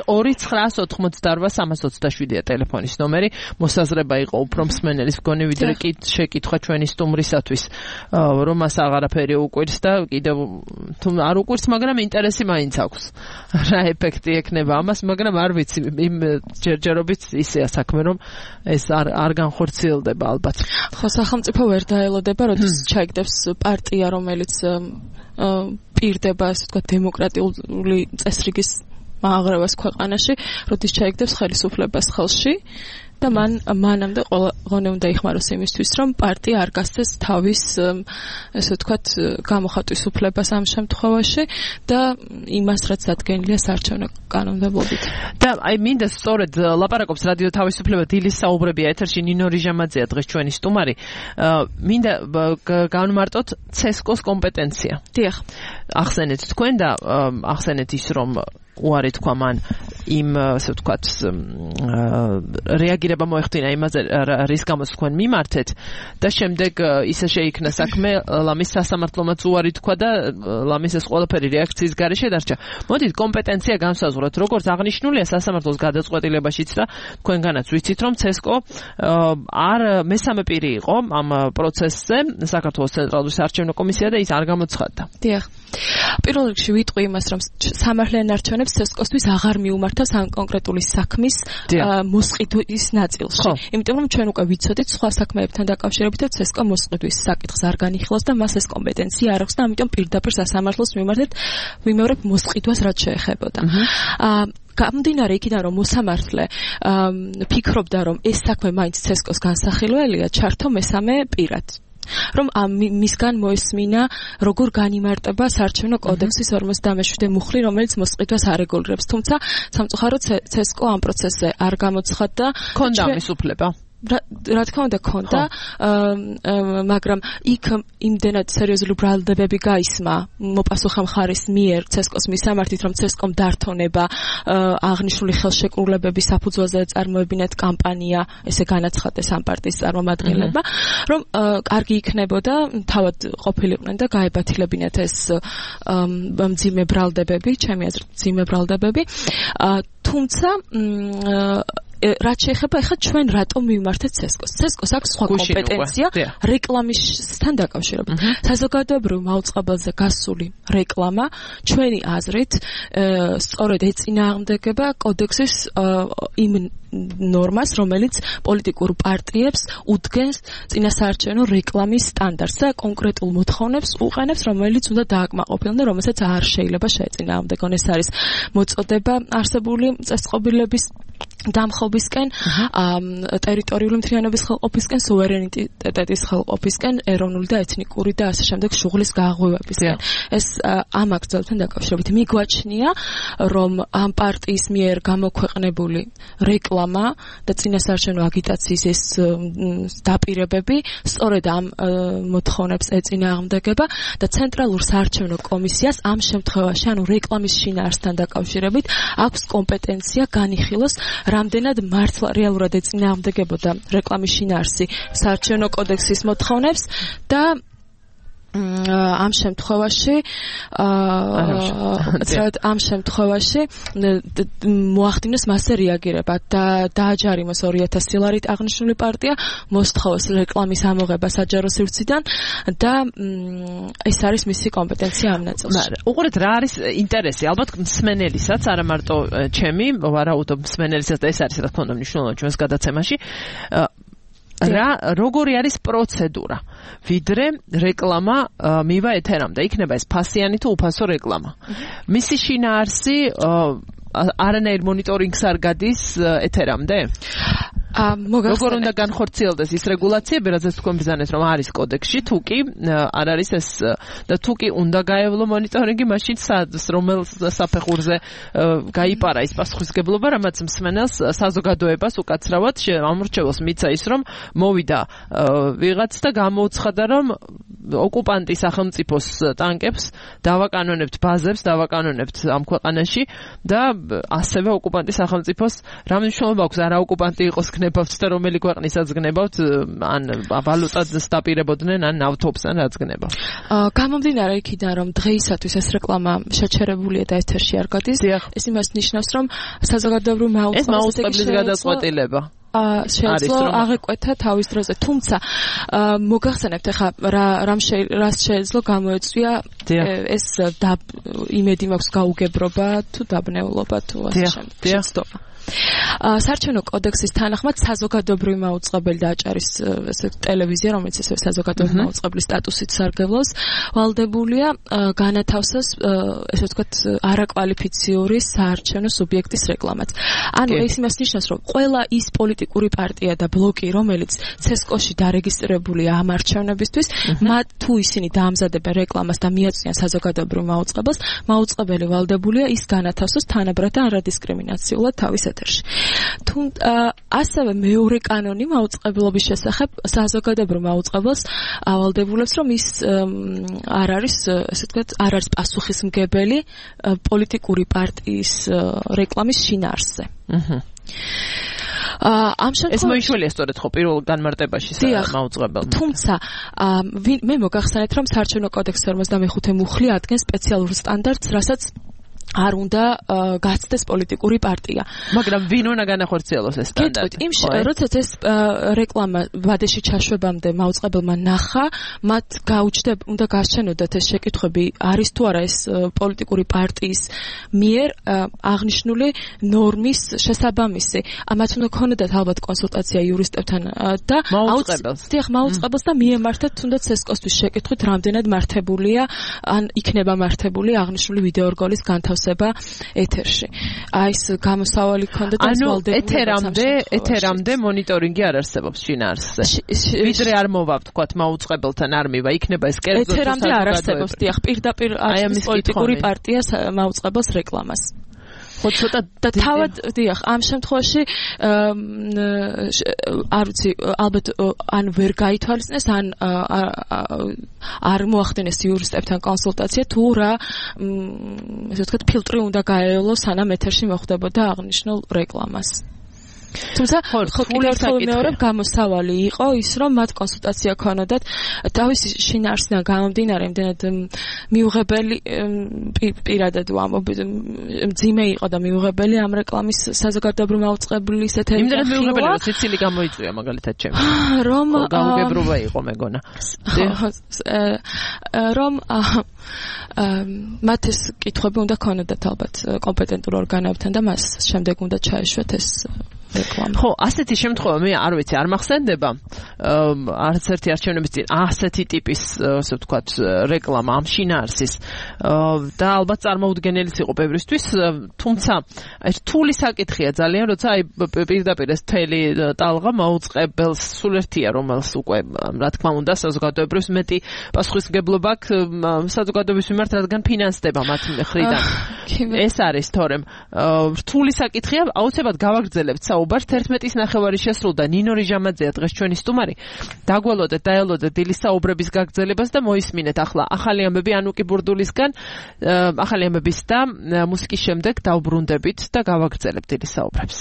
2988-327-ია ტელეფონის ნომერი. მოსაზრება იყო უფრო მსმენელის მგონი ვიდრე შეკითხვა ჩვენი სტუმრისათვის, რომ მას აღარაფერი უყვირს და კიდევ თუ არ უყვირს, მაგრამ ინტერესი მაინც აქვს. რა ეფექტი ექნება ამას, მაგრამ არ ვიცი, იმ ჯერჯერობით ისეა საქმე, რომ ეს არ განხორციელდება ალბათ. ხო, სახელმწიფო ვერ დაელოდება, როდის ჩაიგდებს პარტია, რომელიც პირდება, ასე ვთქვათ, დემოკრატიული წესრიგის მააღრევას ქვეყანაში, როდის ჩაიგდებს ხელისუფლებას ხელში და მანამდე ყველგან უნდა იხმაროს იმისთვის, რომ პარტია არ გასცეს თავის, ასე ვთქვათ, გამოხატვის უფლებას ამ შემთხვევაში და იმას, რაც დადგენილია საარჩევნო კანონმდებლობით. და აი მინდა სწორედ ლაპარაკობს რადიო თავისუფლება დილის საუბრებია ეთერში ნინო რიჟამაძეა დღეს ჩვენი სტუმარი. მინდა განმარტოთ CESCO-ს კომპეტენცია. დიახ. ახსენეთ თქვენ და ახსენეთ ის რომ უარი თქვა მან იმ ასე ვთქვათ რეაგირება მოეხდინა იმაზე რის გამოც თქვენ მიმართეთ და შემდეგ ისე შეიქნა საქმე ლამის სასამართლომაც უარი თქვა და ლამის ეს ყველაფერი რეაქციის გარეშე დარჩა. მოდით კომპეტენცია განსაზღვროთ როგორც აღნიშნულია სასამართლოს გადაწყვეტილებაშიც და თქვენგანაც ვიცით რომ CESCO არ მესამე პირი იყო ამ პროცესზე საქართველოს ცენტრალური საარჩევნო კომისია და ის არ გამოცხადდა. დიახ. პირველ რიგში ვიტყვი იმას რომ სამართლიან არჩევნებს CESCO-სთვის აღარ მიუმართავს ამ კონკრეტული საქმის მოსყიდვის ნაწილში. იმიტომ რომ ჩვენ უკვე ვიცოდით სხვა საქმეებთან დაკავშირებით რომ CESCO მოსყიდვის საკითხს არ განიხილავს და მას ეს კომპეტენცია არ აქვს და ამიტომ პირდაპირ სასამართლოს ვიმეორებ მოსყიდვას რაც შეეხებოდა. გამომდინარე იქიდან რომ მოსამართლე ფიქრობდა რომ ეს საქმე მაინც CESCO-ს განსახილველია, ჩართო მესამე პირად. რომ მისგან მოესმინა როგორ განიმარტება საარჩევნო კოდექსის 57 მუხლი, რომელიც მოსყიდვას არეგულირებს. თუმცა სამწუხაროდ CESCO ამ პროცესზე არ გამოცხადდა. ქონდა ამის უფლება. რა თქმა უნდა ქონდა, მაგრამ იქ იმდენად სერიოზული ბრალდებები გაისმა მოპასუხე მხარის მიერ CESCO-ს მისამართით, რომ CESCO-მ დართონება აღნიშნული ხელშეკრულებების საფუძველზე წარმოებინათ კამპანია, ესე განაცხადეს ამ პარტიის წარმომადგენლებმა, რომ კარგი იქნებოდა თავად ყოფილიყვნენ და გაებათილებინათ ეს მძიმე ბრალდებები, ჩემი აზრით მძიმე ბრალდებები. თუმცა რაც შეეხება ახლა ჩვენ რატომ მივმართეთ CESCO-ს. CESCO-ს აქვს სხვა კომპეტენცია რეკლამისთან დაკავშირებით. საზოგადოებრივ მაუწყებელზე გასული რეკლამა ჩვენი აზრით სწორედ ეწინააღმდეგება კოდექსის იმ ნორმას, რომელიც პოლიტიკურ პარტიებს უდგენს წინასაარჩევნო რეკლამის სტანდარტს და კონკრეტულ მოთხოვნებს უყენებს, რომელიც უნდა დააკმაყოფილონ და რომელსაც არ შეიძლება შეეწინააღმდეგონ. ეს არის მოწოდება არსებული წესწყობილების დამხობისკენ, ტერიტორიული მთლიანობის ხელყოფისკენ, სუვერენიტეტის ხელყოფისკენ, ეროვნული და ეთნიკური და ასე შემდეგ შუღლის გააღვივებისკენ. ეს ამ აქტებთან დაკავშირებით მიგვაჩნია, რომ ამ პარტიის მიერ გამოქვეყნებული რეკლამა და წინასაარჩევნო აგიტაციის ეს დაპირებები სწორედ ამ მოთხოვნებს ეწინააღმდეგება და ცენტრალურ საარჩევნო კომისიას ამ შემთხვევაში, ანუ რეკლამის შინაარსთან დაკავშირებით, აქვს კომპეტენცია განიხილოს რამდენად მართლა რეალურად ეწინააღმდეგებოდა რეკლამის შინაარსი საარჩევნო კოდექსის მოთხოვნებს და ამ შემთხვევაში მოახდინოს მასზე რეაგირება და დააჯარიმოს 2000 ლარით აღნიშნული პარტია, მოსთხოვოს რეკლამის ამოღება საჯარო სივრციდან და ეს არის მისი კომპეტენცია ამ ნაწილში. უყურეთ რა არის ინტერესი, ალბათ მსმენელისაც, არა მარტო ჩემი, ვარაუდობ მსმენელისაც და ეს არის რა თქმა უნდა მნიშვნელოვანი ჩვენს გადაცემაში. როგორი არის პროცედურა ვიდრე რეკლამა მივა ეთერამდე, იქნება ეს ფასიანი თუ უფასო რეკლამა. მისი შინაარსი არანაირ მონიტორინგს არ გადის ეთერამდე? როგორ უნდა განხორციელდეს ის რეგულაციები, რადგან თქვენ ბიზანეს რომ არის კოდექსში, თუ კი არ არის ეს და თუ კი უნდა გაევლო მონიტორინგი, მაშინ რომელ საფეხურზე გაიპარა ის პასუხისგებლობა, რამაც მსმენელს საზოგადოებას უკაცრავად ამორჩევოს მიცა ის, რომ მოვიდა ვიღაც და გამოუცხადა, რომ ოკუპანტი სახელმწიფოს ტანკებს დავაკანონებთ, ბაზებს დავაკანონებთ ამ ქვეყანაში და ასევე ოკუპანტი სახელმწიფოს რა მნიშვნელობა აქვს არა ოკუპანტი იყოს გნებავთ და რომელი ქვეყნისაც გნებავთ, ან ვალუტას დაპირებოდნენ, ან ნავთობს, ან რაც გნებავთ. გამომდინარე იქიდან, რომ დღეისათვის ეს რეკლამა შეჩერებულია და ეთერში არ გადის, ეს იმას ნიშნავს, რომ საზოგადოებრივ მაუწყებლის გადაწყვეტილება შეეძლო აღეკვეთა თავის დროზე. თუმცა მოგახსენებთ ახლა რას შეეძლო გამოეწვია ეს იმედი მაქვს გაუგებრობა თუ დაბნეულობა თუ ასე შემდეგ. საარჩევნო კოდექსის თანახმად საზოგადოებრივი მაუწყებელი დააჭარის ტელევიზია, რომელიც ესე საზოგადოებრივი მაუწყებლის სტატუსით სარგებლობს, ვალდებულია განათავსოს ესე ვთქვათ არაკვალიფიციური საარჩევნო სუბიექტის რეკლამაც. ანუ ეს იმას ნიშნავს, რომ ყველა ის პოლიტიკური პარტია და ბლოკი, რომელიც CESCO-ში დარეგისტრირებულია ამ არჩევნებისთვის, მათ თუ ისინი დაამზადებენ რეკლამას და მიაწვიან საზოგადოებრივ მაუწყებელს, მაუწყებელი ვალდებულია ის განათავსოს თანაბრად და არადისკრიმინაციულად თავის ეთერში. ასევე მეორე კანონი მაუწყებლობის შესახებ საზოგადოებრივ მაუწყებელს ავალდებულებს, რომ ის არ არის, ესე ვთქვათ, არ არის პასუხისმგებელი პოლიტიკური პარტიის რეკლამის შინაარსზე. ეს მოიშველია სწორედ ხო პირველ განმარტებაში მაუწყებელმა. თუმცა მე მოგახსენეთ, რომ საარჩევნო კოდექსის 55 მუხლი ადგენს სპეციალურ სტანდარტს, რასაც არ უნდა გაცდეს პოლიტიკური პარტია. მაგრამ ვინ უნდა განახორციელოს ეს სტანდარტი? როდესაც ეს რეკლამა ვადეში ჩაშვებამდე მაუწყებელმა ნახა, მათ უნდა გაჩვენოდათ ეს შეკითხვები, არის თუ არა ეს პოლიტიკური პარტიის მიერ აღნიშნული ნორმის შესაბამისი. მათ უნდა ქონოდათ ალბათ კონსულტაცია იურისტებთან და მაუწყებელს და მიემართათ თუნდაც CESCO-სთვის შეკითხვით, რამდენად მართებულია, ან იქნება მართებული აღნიშნული ვიდეორგოლის განთავსება ეთერში. ეს გამოსავალი ქონდა და ეთერამდე მონიტორინგი არ არსებობს შინაარსზე. ვიდრე არ მოვა, თქვათ, მაუწყებელთან არ მივა, იქნება ეს კერძო ეთერამდე არ არსებობს, დიახ, პირდაპირ არის პოლიტიკური პარტია მაუწყებელს რეკლამას. და თავად დიახ, ამ შემთხვევაში არ ვიცი, ალბათ ან ვერ გაითვალისწინეს, ან არ მოახდინეს იურისტებთან კონსულტაცია, თუ რა ესე ვთქვათ ფილტრი უნდა გაევლოს, სანამ ეთერში მოხდებოდა აღნიშნულ რეკლამას. თუმცა ხო კიდევ მეორე გამოსავალი იყო ის რომ მათ კონსულტაცია ქონოდათ თავისი შინაარსიდან გამომდინარე იმდენად მიუღებელი პირადად ვამბობ მძიმე იყო და მიუღებელი ამ რეკლამის საზოგადოებრივ მაუწყებლობის ეთერი იმდენად მიუღებელი რომ სიცილი გამოიწვია მაგალითად ჩემს რომ გაუგებრობა იყო მეგონა რომ მათ ეს კითხვები უნდა ქონოდათ ალბათ კომპეტენტურ ორგანოებთან და მას შემდეგ უნდა ჩაეშვათ ეს რეკლამა. ხო, ასეთი შემთხვევა მე არ ვიცი, არ მახსენდება. არც ერთი არჩევნების წინ ასეთი ტიპის, ასე ვთქვათ, რეკლამა ამ შინაარსის და ალბათ წარმოუდგენელიც იყო ბევრისთვის, თუმცა რთული საკითხია ძალიან, როცა აი პირდაპირ ეს თელი ტალღა მაუწყებელს სულ ერთია, რომელს უკვე რა თქმა უნდა საზოგადოებრივს მეტი პასუხისმგებლობა აქვს საზოგადოების მიმართ, რადგან ფინანსდება მათ მხრიდან. ეს არის თორემ რთული საკითხია, აუცილებლად გავაგრძელებთ საუბარს 11-ის ნახევარი შესრულდა ნინო რიჟამაძეა დღეს ჩვენი სტუმარი. დაგველოდეთ, დაელოდეთ დილის საუბრების გაგრძელებას და მოისმინეთ ახლა ახალი ამბები ანუკი ბურდულისგან, ახალი ამბების და მუსიკის შემდეგ დავბრუნდებით და გავაგრძელებთ დილის საუბრებს.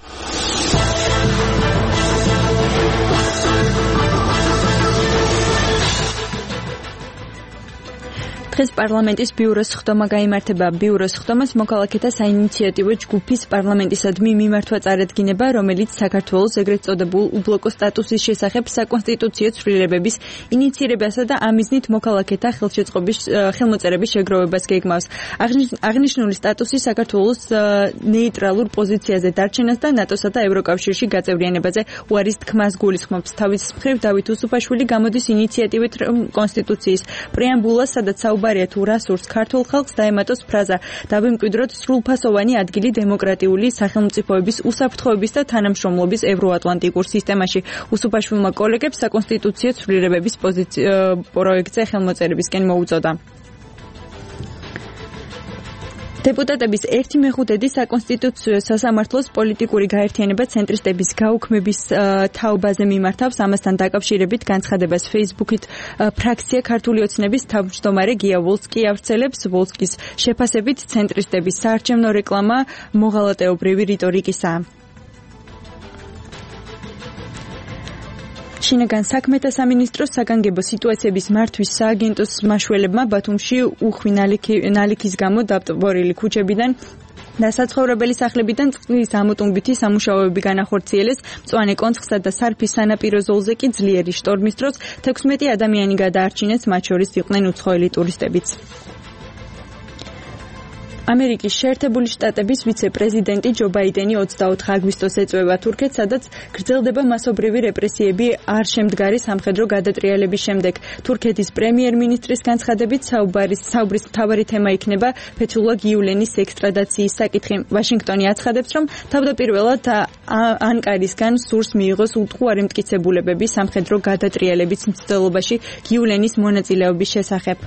დღეს პარლამენტის ბიუროს ხდომა გაიმართება. ბიუროს ხდომას მოქალაქეთა საინიციატივო ჯგუფის პარლამენტისადმი მიმართვა წარადგინება, რომელიც საქართველოს ეგრეთ წოდებულ უბლოკო სტატუსის შესახებ საკონსტიტუციო ცვლილებების ინიცირებასა და ამ მიზნით მოქალაქეთა ხელმოწერების შეგროვებას გეგმავს. აღნიშნული სტატუსი საქართველოს ნეიტრალურ პოზიციაზე დარჩენას და ნატოსა და ევროკავშირში გაწევრიანებაზე უარის თქმას გულისხმობს. თავის მხრივ დავით უსუფაშვილი გამოდის ინიციატივით კონსტიტუციის პრეამბულას, სადაც საუბარია თუ რა სურს ქართულ ხალხს დაემატოს ფრაზა დავიმკვიდროთ სრულფასოვანი ადგილი დემოკრატიული სახელმწიფოების უსაფრთხოების და თანამშრომლობის ევროატლანტიკურ სისტემაში. უსუფაშვილმა კოლეგებს საკონსტიტუციო ცვლილებების პროექტზე ხელმოწერებისკენ მოუწოდა. დეპუტატების 1/5 საკონსტიტუციო სასამართლოს პოლიტიკური გაერთიანება ცენტრისტების გაუქმების თაობაზე მიმართავს. ამასთან დაკავშირებით განცხადებას Facebook-ით ფრაქცია ქართული ოცნების თავმჯდომარე გია ვოლსკი ავრცელებს. ვოლსკის შეფასებით ცენტრისტების საარჩევნო რეკლამა მოღალატეობრივი რიტორიკისაა. შინაგან საქმეთა სამინისტროს საგანგებო სიტუაციების მართვის სააგენტოს მაშველებმა ბათუმში უხვი ნალექის გამო დაპყრობილი ქუჩებიდან და საცხოვრებელი სახლებიდან წყლის ამოტუნგვითი სამუშაოები განახორციელეს. მწვანე კონცხსა და სარფის სანაპირო ზოლზე კი ძლიერი შტორმის დროს 16 ადამიანი გადაარჩინეს, მათ შორის იყვნენ უცხოელი ტურისტებიც. ამერიკის შეერთებული შტატების ვიცე-პრეზიდენტი ჯო ბაიდენი 24 აგვისტოს ეწვევა თურქეთს, სადაც გრძელდება მასობრივი რეპრესიები არ შემდგარი სამხედრო გადატრიალების შემდეგ. თურქეთის პრემიერ-მინისტრის განცხადებით საუბრის მთავარი თემა იქნება ფეთულლა გიულენის ექსტრადაციის საკითხი. ვაშინგტონი აცხადებს, რომ თავდაპირველად ანკარისგან სურს მიიღოს უტყუარი მტკიცებულებები სამხედრო გადატრიალების მცდელობაში გიულენის მონაწილეობის შესახებ.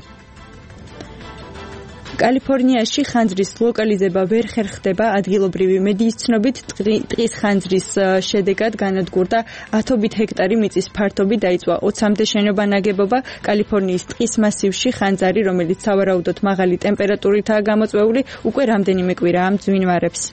კალიფორნიაში ხანძრის ლოკალიზება ვერ ხერხდება. ადგილობრივი მედიის ცნობით ტყის ხანძრის შედეგად განადგურდა 1000 ჰექტარი მიწის ფართობი, დაიწვა 20-მდე შენობა ნაგებობა. კალიფორნიის ტყის მასივში ხანძარი, რომელიც სავარაუდოდ მაღალი ტემპერატურითაა გამოწვეული, უკვე რამდენიმე კვირაა მძვინვარებს.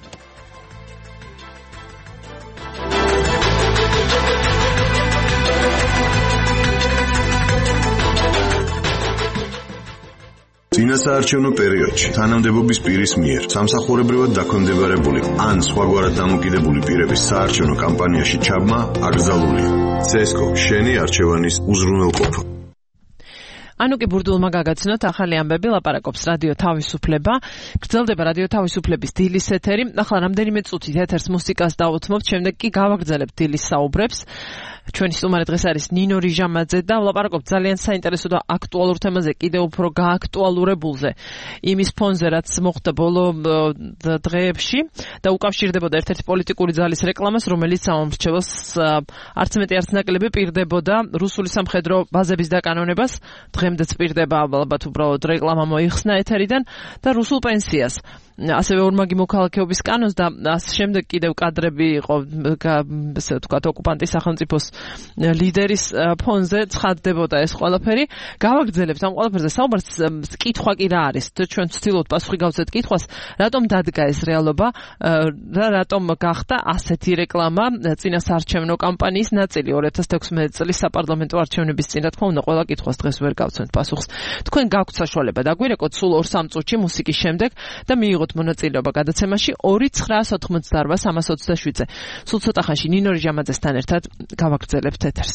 წინასაარჩევნო პერიოდში თანამდებობის პირის მიერ სამსახურებრივად დაქვემდებარებული ან სხვაგვარად დამოკიდებული პირების საარჩევნო კამპანიაში ჩაბმა აკრძალულია. CSGO შენი არჩევანის უზრუნველყოფა. ანუკი ბურდულმა გაგაცნოთ ახალი ამბები, ლაპარაკობს რადიო თავისუფლება. გრძელდება რადიო თავისუფლების დილის ეთერი. ახლა რამდენიმე წუთით ეთერს მუსიკას დავუთმობთ, შემდეგ კი გავაგრძელებთ დილის საუბრებს. ჩვენი სტუმარი დღეს არის ნინო რიჟამაძე და ვლაპარაკობთ ძალიან საინტერესო და აქტუალურ თემაზე, კიდევ უფრო გააქტუალურებულზე. იმის ფონზე, რაც მოხდა ბოლო დღეებში და უკავშირდებოდა ერთ-ერთი პოლიტიკური ძალის რეკლამას, რომელიც სამომრჩეველს არც მეტი არც ნაკლები პირდებოდა რუსული სამხედრო ბაზების დაკანონებას. დღემდე წვირდება ალბათ უბრალოდ რეკლამა მოიხსნა ეთერიდან და რუსულ პენსიას. ასევე ორმაგი მოქალაქეობის კანონს და ასე შემდეგ კიდევ კადრები იყო ესე ვთქვათ ოკუპანტის სახელმწიფოს ლიდერის ფონზე ცხადდებოდა ეს ყველაფერი. გავაგრძელებთ ამ ყველაფერზე საუბარს. კითხვა კი რა არის? ჩვენ ვცდილობთ პასუხი გავცეთ კითხვას, რატომ დადგა ეს რეალობა და რატომ გახდა ასეთი რეკლამა წინასაარჩევნო კამპანიის ნაწილი 2016 წლის საპარლამენტო არჩევნების წინ. რა თქმა უნდა, ყველა კითხვას დღეს ვერ გავცემთ პასუხს. თქვენ გაქვთ საშუალება დაგვირეკოთ სულ 2-3 წუთში მუსიკის შემდეგ და მიიღოთ მონაწილეობა გადაცემაში 2-988-327-ზე. სულ ცოტა ხანში ნინო რიჟამაძესთან ერთად გავაგრძელებთ ეთერს.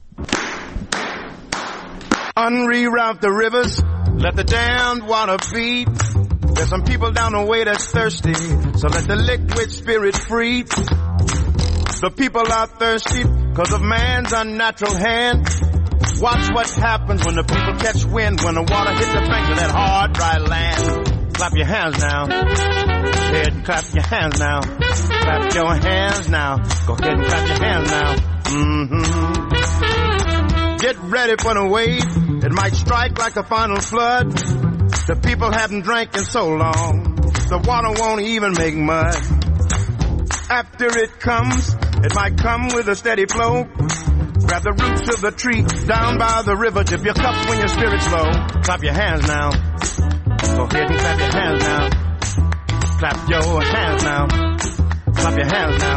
Unreroute the rivers, let the damned water beat. There's some people down the way that's thirsty, so let the liquid spirit free. The people are thirsty because of man's unnatural hand. Watch what happens when the people catch wind, when the water hits the banks of that hard, dry land. Clap your hands now. Go ahead and clap your hands now. Clap your hands now. Go ahead and clap your hands now. Get ready for the wave. It might strike like a final flood. The people haven't drank in so long. The water won't even make mud. After it comes, it might come with a steady flow. Grab the roots of the tree down by the river. Dip your cup when your spirit's low. Clap your hands now. Go ahead and clap your hands now. Clap your hands now. Clap your hands now.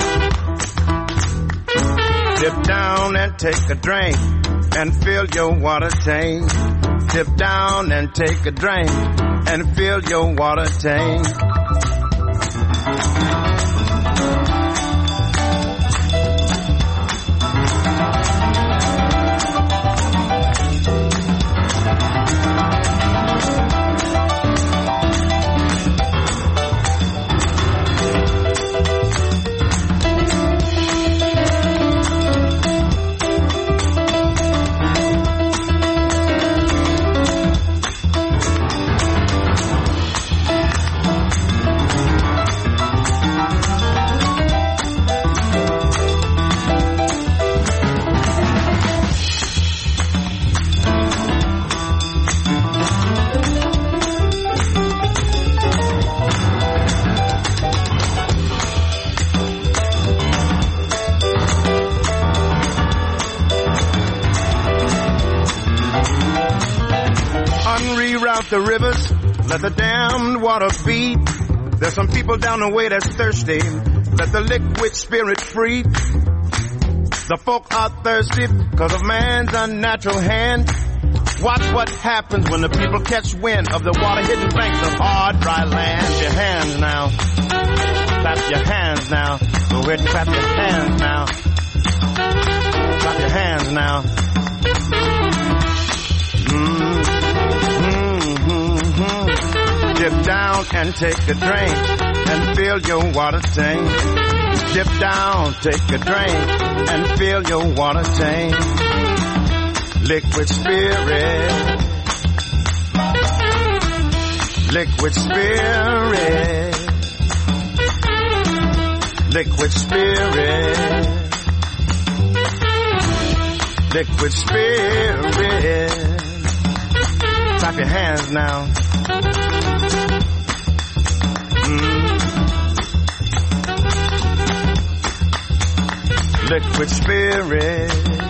Dip down and take a drink and fill your water tank. Dip down and take a drink and fill your water tank. The rivers, let the damned water beat. There's some people down the way that's thirsty. Let the liquid spirit free. The folk are thirsty because of man's unnatural hand. Watch what happens when the people catch wind of the water-hidden banks of hard, dry land. Your hands now. Clap your hands now. Go ahead and clap your hands now. Clap your hands now. Dip down and take a drink and fill your water tank. Dip down, take a drink and fill your water tank. Liquid spirit. Liquid spirit. Liquid spirit. Liquid spirit. Clap your hands now. Liquid spirit.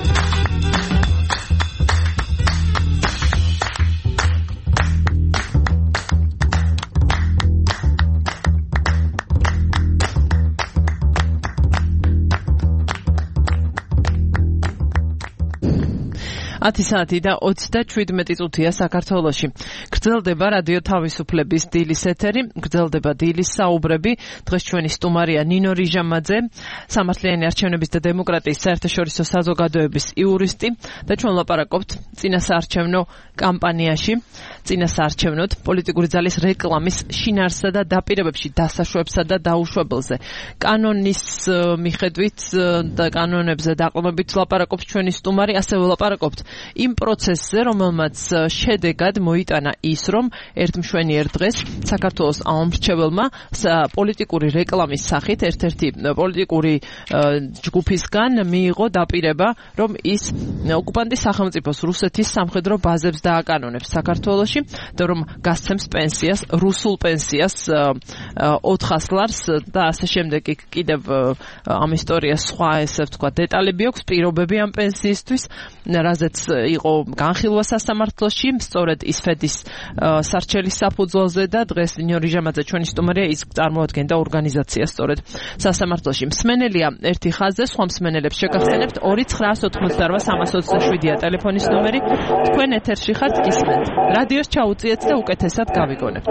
საათი და 37 წუთია საქართველოში. გრძელდება რადიო თავისუფლების დილის ეთერი, გრძელდება დილის საუბრები. დღეს ჩვენი სტუმარია ნინო რიჟამაძე, სამართლიანი არჩევნების და დემოკრატიის საერთაშორისო საზოგადოების იურისტი და ჩვენ ლაპარაკობთ წინასაარჩევნო კამპანიაში წინასაარჩევნოდ პოლიტიკური ძალის რეკლამის შინაარსსა და დაპირებებში დასაშვებსა და დაუშვებელზე. კანონის მიხედვით და კანონებზე დაყრდნობით ლაპარაკობს ჩვენი სტუმარი, ასევე ლაპარაკობთ იმ პროცესზე, რომელმაც შედეგად მოიტანა ის, რომ ერთ მშვენიერ დღეს საქართველოს ამომრჩეველმა პოლიტიკური რეკლამის სახით ერთ-ერთი პოლიტიკური ჯგუფისგან მიიღო დაპირება, რომ ის ოკუპანტის სახელმწიფოს რუსეთის სამხედრო ბაზებს დააკანონებს საქართველოში და რომ გასცემს პენსიას, რუსულ პენსიას 400 ლარს და ასე შემდეგ. კიდევ ამ ისტორიას სხვა ესე ვთქვა დეტალები აქვს, პირობები ამ პენსიისთვის, რაზეც იყო განხილვა სასამართლოში, სწორედ ისფედის სარჩელის საფუძველზე და დღეს ნინო რიჟამაძე ჩვენი სტუმარია, ის წარმოადგენდა ორგანიზაციას სწორედ სასამართლოში. მსმენელია ერთი ხაზზე, სხვა მსმენელებს შეგახსენებთ 2988327-ია ტელეფონის ნომერი. თქვენ ეთერში ხართ, გისმენთ. რადიოს ჩაუწიეთ და უკეთესად გავიგონებთ.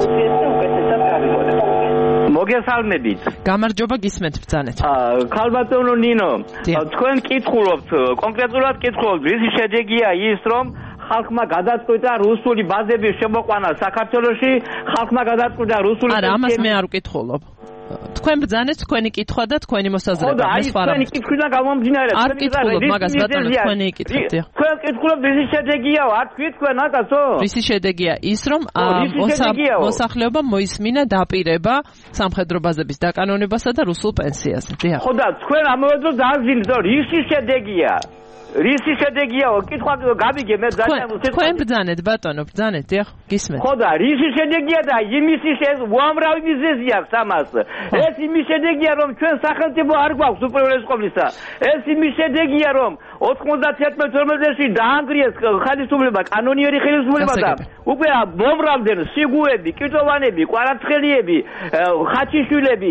მოგესალმებით. გამარჯობა, გისმენთ ბრძანეთ. ქალბატონო ნინო, თქვენ კითხულობთ, კონკრეტულად კითხულობთ, ისი შედეგია ის, რომ ხალხმა გადაწყვიტა რუსული ბაზების შემოყვანა საქართველოში, ხალხმა გადაწყვიტა რუსული არა, ამას მე არ ვკითხულობ. თქვენ ბრძანეთ, თქვენი კითხვა და თქვენი მოსაზრება. აი, თქვენი კითხვიდან გამომდინარე, არ კითხულობ მაგას ბატონო, თქვენი იკითხეთ. თქვენ კითხულობთ, ისი შედეგიაო, არ თქვით თქვენ აკაცო? ისი შედეგია ის, რომ მოსახლეობამ მოისმინა დაპირება სამხედრო ბაზების დაკანონებასა და რუსულ პენსიაზე. დიახ. ხო და თქვენ ამოედოთ დააგზავნეთ, რომ ისი შედეგია. რისი შედეგიაო? კითხვა გავიგე მე ძალიან თქვენ ბრძანეთ ბატონო, ბრძანეთ, დიახ, გისმენთ. ხო და რისი შედეგია და იმისი უამრავი მიზეზი აქვს ამას. ეს იმის შედეგია, რომ ჩვენ სახელმწიფო არ გვაქვს უპირველესყოფისა. ეს იმის შედეგია, რომ 91-12 დაანგრიეს ხელისუფლება, კანონიერი ხელისუფლება და უკვე მომრავლდნენ სიგუები, კიტოვანები, კვარაცხელიები, ხაჩიშვილები,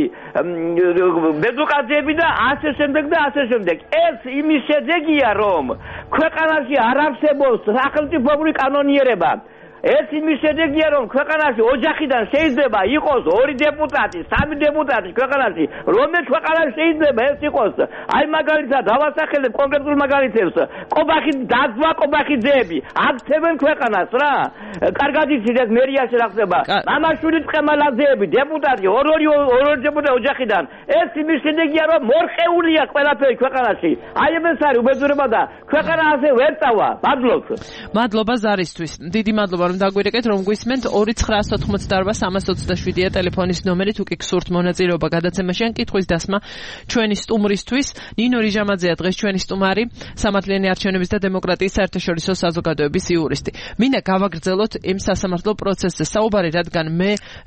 ბედუკაძეები და ასე შემდეგ და ასე შემდეგ. ეს იმის შედეგია, რომ ქვეყანაში არ არსებობს სახელმწიფოური კანონიერება. ეს იმის შედეგია, რომ ქვეყანაში ოჯახიდან შეიძლება იყოს 2 დეპუტატი, 3 დეპუტატი ქვეყანაში, რომელიც ქვეყანაში შეიძლება ეს იყოს. აი მაგალითად დავასახელებ კონკრეტულ მაგალითებს. ყობახის დაძვა, ყობახიძეები აქცევენ ქვეყანას რა. კარგად იცით ეს მერიაში რა ხდება. მამაშვილი წემალაძეები, დეპუტატი, ორი დეპუტატი ოჯახიდან. ეს იმის შედეგია, რომ მორყეულია ყველაფერი ქვეყანაში. აი ეს არის უბედურება და ქვეყანა ასე ვერ წავა. მადლობთ. მადლობა ზარისთვის. დიდი მადლობა რომ დაგვირეკეთ, რომ გვისმენთ 2988327-ია ტელეფონის ნომერი, თუ კი გსურთ მონაწილეობა გადაცემაში ან კითხვის დასმა ჩვენი სტუმრისთვის. ნინო რიჟამაძეა დღეს ჩვენი სტუმარი, სამართლიანი არჩევნების და დემოკრატიის საერთაშორისო საზოგადოების იურისტი. მინდა გავაგრძელოთ იმ სასამართლო პროცესზე საუბარი, რადგან მე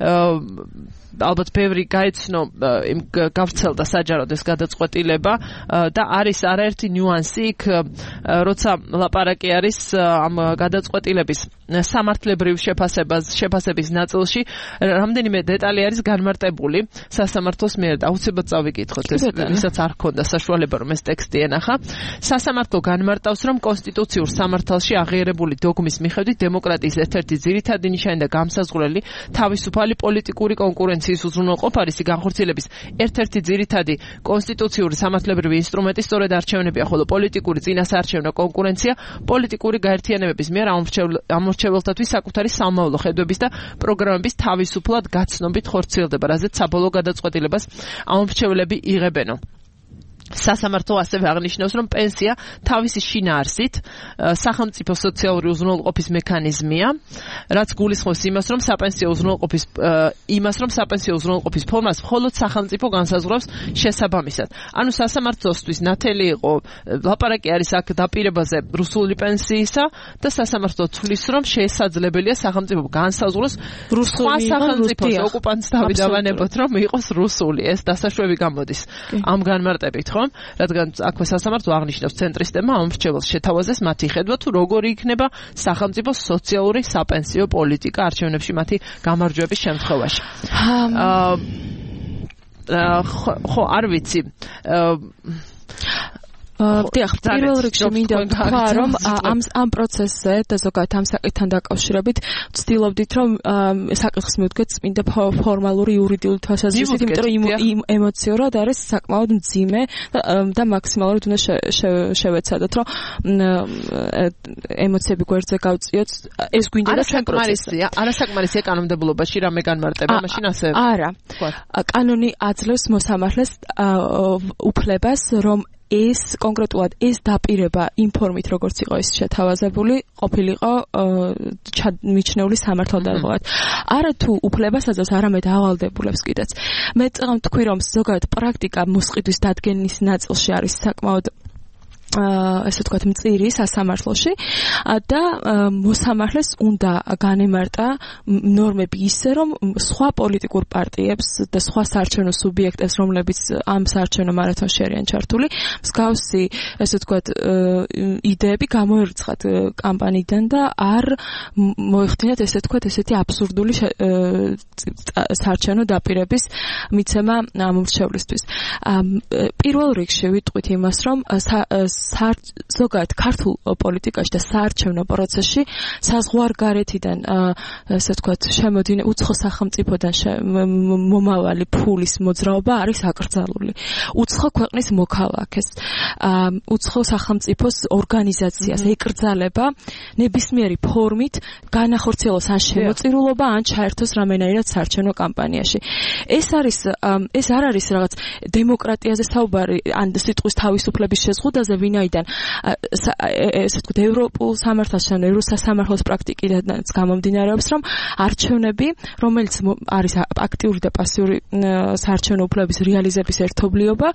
ალბათ ბევრი გაეცნო იმ გავრცელდა საჯაროდ ეს გადაწყვეტილება და არის არაერთი ნიუანსი იქ, როცა ლაპარაკი არის ამ გადაწყვეტილების სამართლებრივ შეფასების ნაწილში, რამდენიმე დეტალი არის განმარტებული სასამართლოს მიერ. აუცილებლად წავიკითხოთ ეს, ვისაც არ ქონდა საშუალება რომ ეს ტექსტი ენახა. სასამართლო განმარტავს, რომ კონსტიტუციურ სამართალში აღიარებული დოგმის მიხედვით დემოკრატიის ერთ-ერთი ძირითადი ნიშანი და გამსაზღვრელი თავისუფალი პოლიტიკური კონკურენციის უზრუნველყოფარისი განხორციელების ერთ-ერთი ძირითადი კონსტიტუციური სამართლებრივი ინსტრუმენტი სწორედ არჩევნებია, ხოლო პოლიტიკური წინასაარჩევნო კონკურენცია პოლიტიკური გაერთიანებების მიერ ამორჩეველთათვის საკუთარი სამომავლო ხედვების და პროგრამების თავისუფლად გაცნობით ხორციელდება, რაზეც საბოლოო გადაწყვეტილებას ამორჩევლები იღებენო. სასამართლო ასევე აღნიშნავს, რომ პენსია თავისი შინაარსით სახელმწიფო სოციალური უზრუნველყოფის მექანიზმია, რაც გულისხმობს იმას, რომ საპენსიო უზრუნველყოფის ფორმას მხოლოდ სახელმწიფო განსაზღვრავს შესაბამისად. ანუ სასამართლოსთვის ნათელი იყო ლაპარაკი არის აქ დაპირებაზე რუსული პენსიისა და სასამართლო თვლის, რომ შესაძლებელია სახელმწიფო განსაზღვროს სხვა სახელმწიფოს ოკუპანტს დავანებოთ, რომ იყოს რუსული. ეს დასაშვები გამოდის ამ განმარტებით. რადგან აქვე სასამართლო აღნიშნავს ცენტრისტებმა ამორჩეველს შეთავაზეს მათი ხედვა თუ როგორი იქნება სახელმწიფო სოციალური საპენსიო პოლიტიკა არჩევნებში მათი გამარჯვების შემთხვევაში. ხო, არ ვიცი. დიახ, პირველ რიგში მინდა ვთქვა, რომ ამ პროცესზე და ზოგადად ამ საკითხთან დაკავშირებით ვცდილობდით, რომ საკითხს მივდგეთ წმინდა ფორმალური იურიდიული თვალსაზრისით, იმიტომ რომ ემოციურად არის საკმაოდ მძიმე და მაქსიმალურად უნდა შევეცადოთ, რომ ემოციები გვერდზე გავწიოთ. ეს გვინდა და საკმარისია. არასაკმარისია კანონმდებლობაში რამე განმარტება, მაშინ ასე. არა. კანონი აძლევს მოსამართლეს უფლებას, რომ ეს კონკრეტულად ეს დაპირება იმ ფორმით, როგორც იყო ის შეთავაზებული, ყოფილიყო მიჩნეული სამართალდაღოვად. არა თუ უფლებას აძლევს, არამედ ავალდებულებს კიდეც. მე თქვი, რომ ზოგადად პრაქტიკა მოსყიდვის დადგენის ნაწილში არის საკმაოდ ესე ვთქვათ მწირი სასამართლოში და მოსამართლეს უნდა განემარტა ნორმები ისე, რომ სხვა პოლიტიკურ პარტიებს და სხვა საარჩევნო სუბიექტებს, რომლებიც ამ საარჩევნო მარათონში არიან ჩართული, მსგავსი ესე ვთქვათ იდეები გამოერცხათ კამპანიიდან და არ მოიხდინათ ესე ვთქვათ ესეთი აბსურდული საარჩევნო დაპირების მიცემა ამომრჩევლისთვის. პირველ რიგში ვიტყვით იმას, რომ ზოგადად ქართულ პოლიტიკაში და საარჩევნო პროცესში საზღვარგარეთიდან ასე ვთქვათ შემოდინე უცხო სახელმწიფოდან მომავალი ფულის მოძრაობა არის აკრძალული. უცხო ქვეყნის მოქალაქეს, უცხო სახელმწიფოს ორგანიზაციას ეკრძალება ნებისმიერი ფორმით განახორციელოს ან შემოწირულობა ან ჩაერთოს რამენაირად საარჩევნო კამპანიაში. ეს არ არის რაღაც დემოკრატიაზე საუბარი ან სიტყვის თავისუფლების შეზღუდვაზე, ვინაიდან ესე ვთქვათ ევროპულ სამართალში, ევროსასამართლოს პრაქტიკიდანაც გამომდინარეობს, რომ არჩევნები, რომელიც არის აქტიური და პასიური საარჩევნო უფლებების რეალიზების ერთობლიობა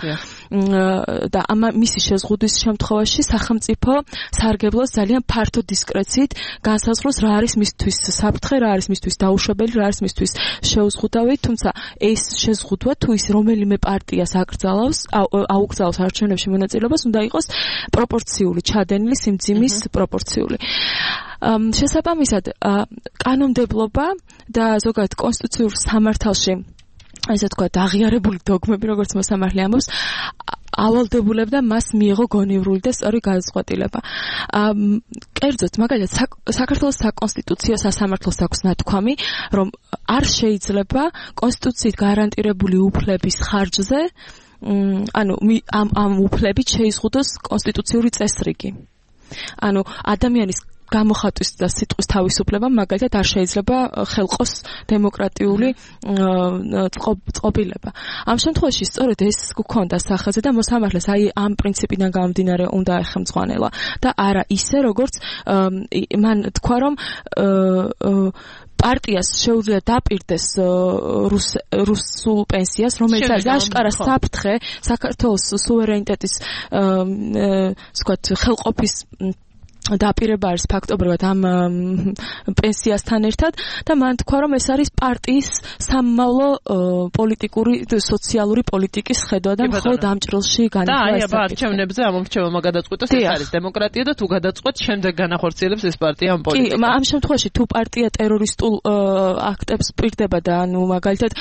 და მისი შეზღუდვის შემთხვევაში სახელმწიფო სარგებლოს ძალიან ფართო დისკრეციით განსაზღვროს, რა არის მისთვის საფრთხე, რა არის მისთვის დაუშვებელი, რა არის მისთვის შეუზღუდავი, თუმცა ეს შეზღუდვა თუ ის რომელიმე პარტიას აუკრძალავს არჩევნებში მონაწილეობას, უნდა იყოს პროპორციული, ჩადენილი სიმძიმის პროპორციული. შესაბამისად, კანონმდებლობა და ზოგადად კონსტიტუციურ სამართალში ესე ვთქვათ აღიარებული დოგმები, როგორც მოსამართლე ამბობს, ავალდებულებდა მას მიიღო გონივრული და სწორი გადაწყვეტილება. კერძოდ, მაგალითად, საქართველოს საკონსტიტუციო სასამართლოს აქვს ნათქვამი, რომ არ შეიძლება კონსტიტუციით გარანტირებული უფლების ხარჯზე ანუ ამ უფლებით შეიზღუდოს კონსტიტუციური წესრიგი. ანუ ადამიანის გამოხატვის და სიტყვის თავისუფლება მაგალითად არ შეიძლება ხელყოს დემოკრატიული წყობილება. ამ შემთხვევაში სწორედ ეს გქონდა სახეზე და მოსამართლეს ამ პრინციპიდან გამომდინარე უნდა ეხმძღვანელა და არა ისე როგორც მან თქვა, რომ პარტიას შეუძლია დაპირდეს რუსულ პენსიას, რომელიც არის აშკარა საფრთხე საქართველოს სუვერენიტეტის ვთქვათ ხელყოფის დაპირება არის ფაქტობრივად ამ პენსიასთან ერთად და მან თქვა, რომ ეს არის პარტიის სამმავლო პოლიტიკური და სოციალური პოლიტიკის ხედვა და მხოლოდ ამ ჭრილში განიხილება. და აი არჩევნებზე ამომრჩეველმა გადაწყვიტოს ეს არის დემოკრატია და თუ გადაწყვეტ შემდეგ განახორციელებს ეს პარტია ამ პოლიტიკას. კი, ამ შემთხვევაში თუ პარტია ტერორისტულ აქტებს პირდება და ანუ მაგალითად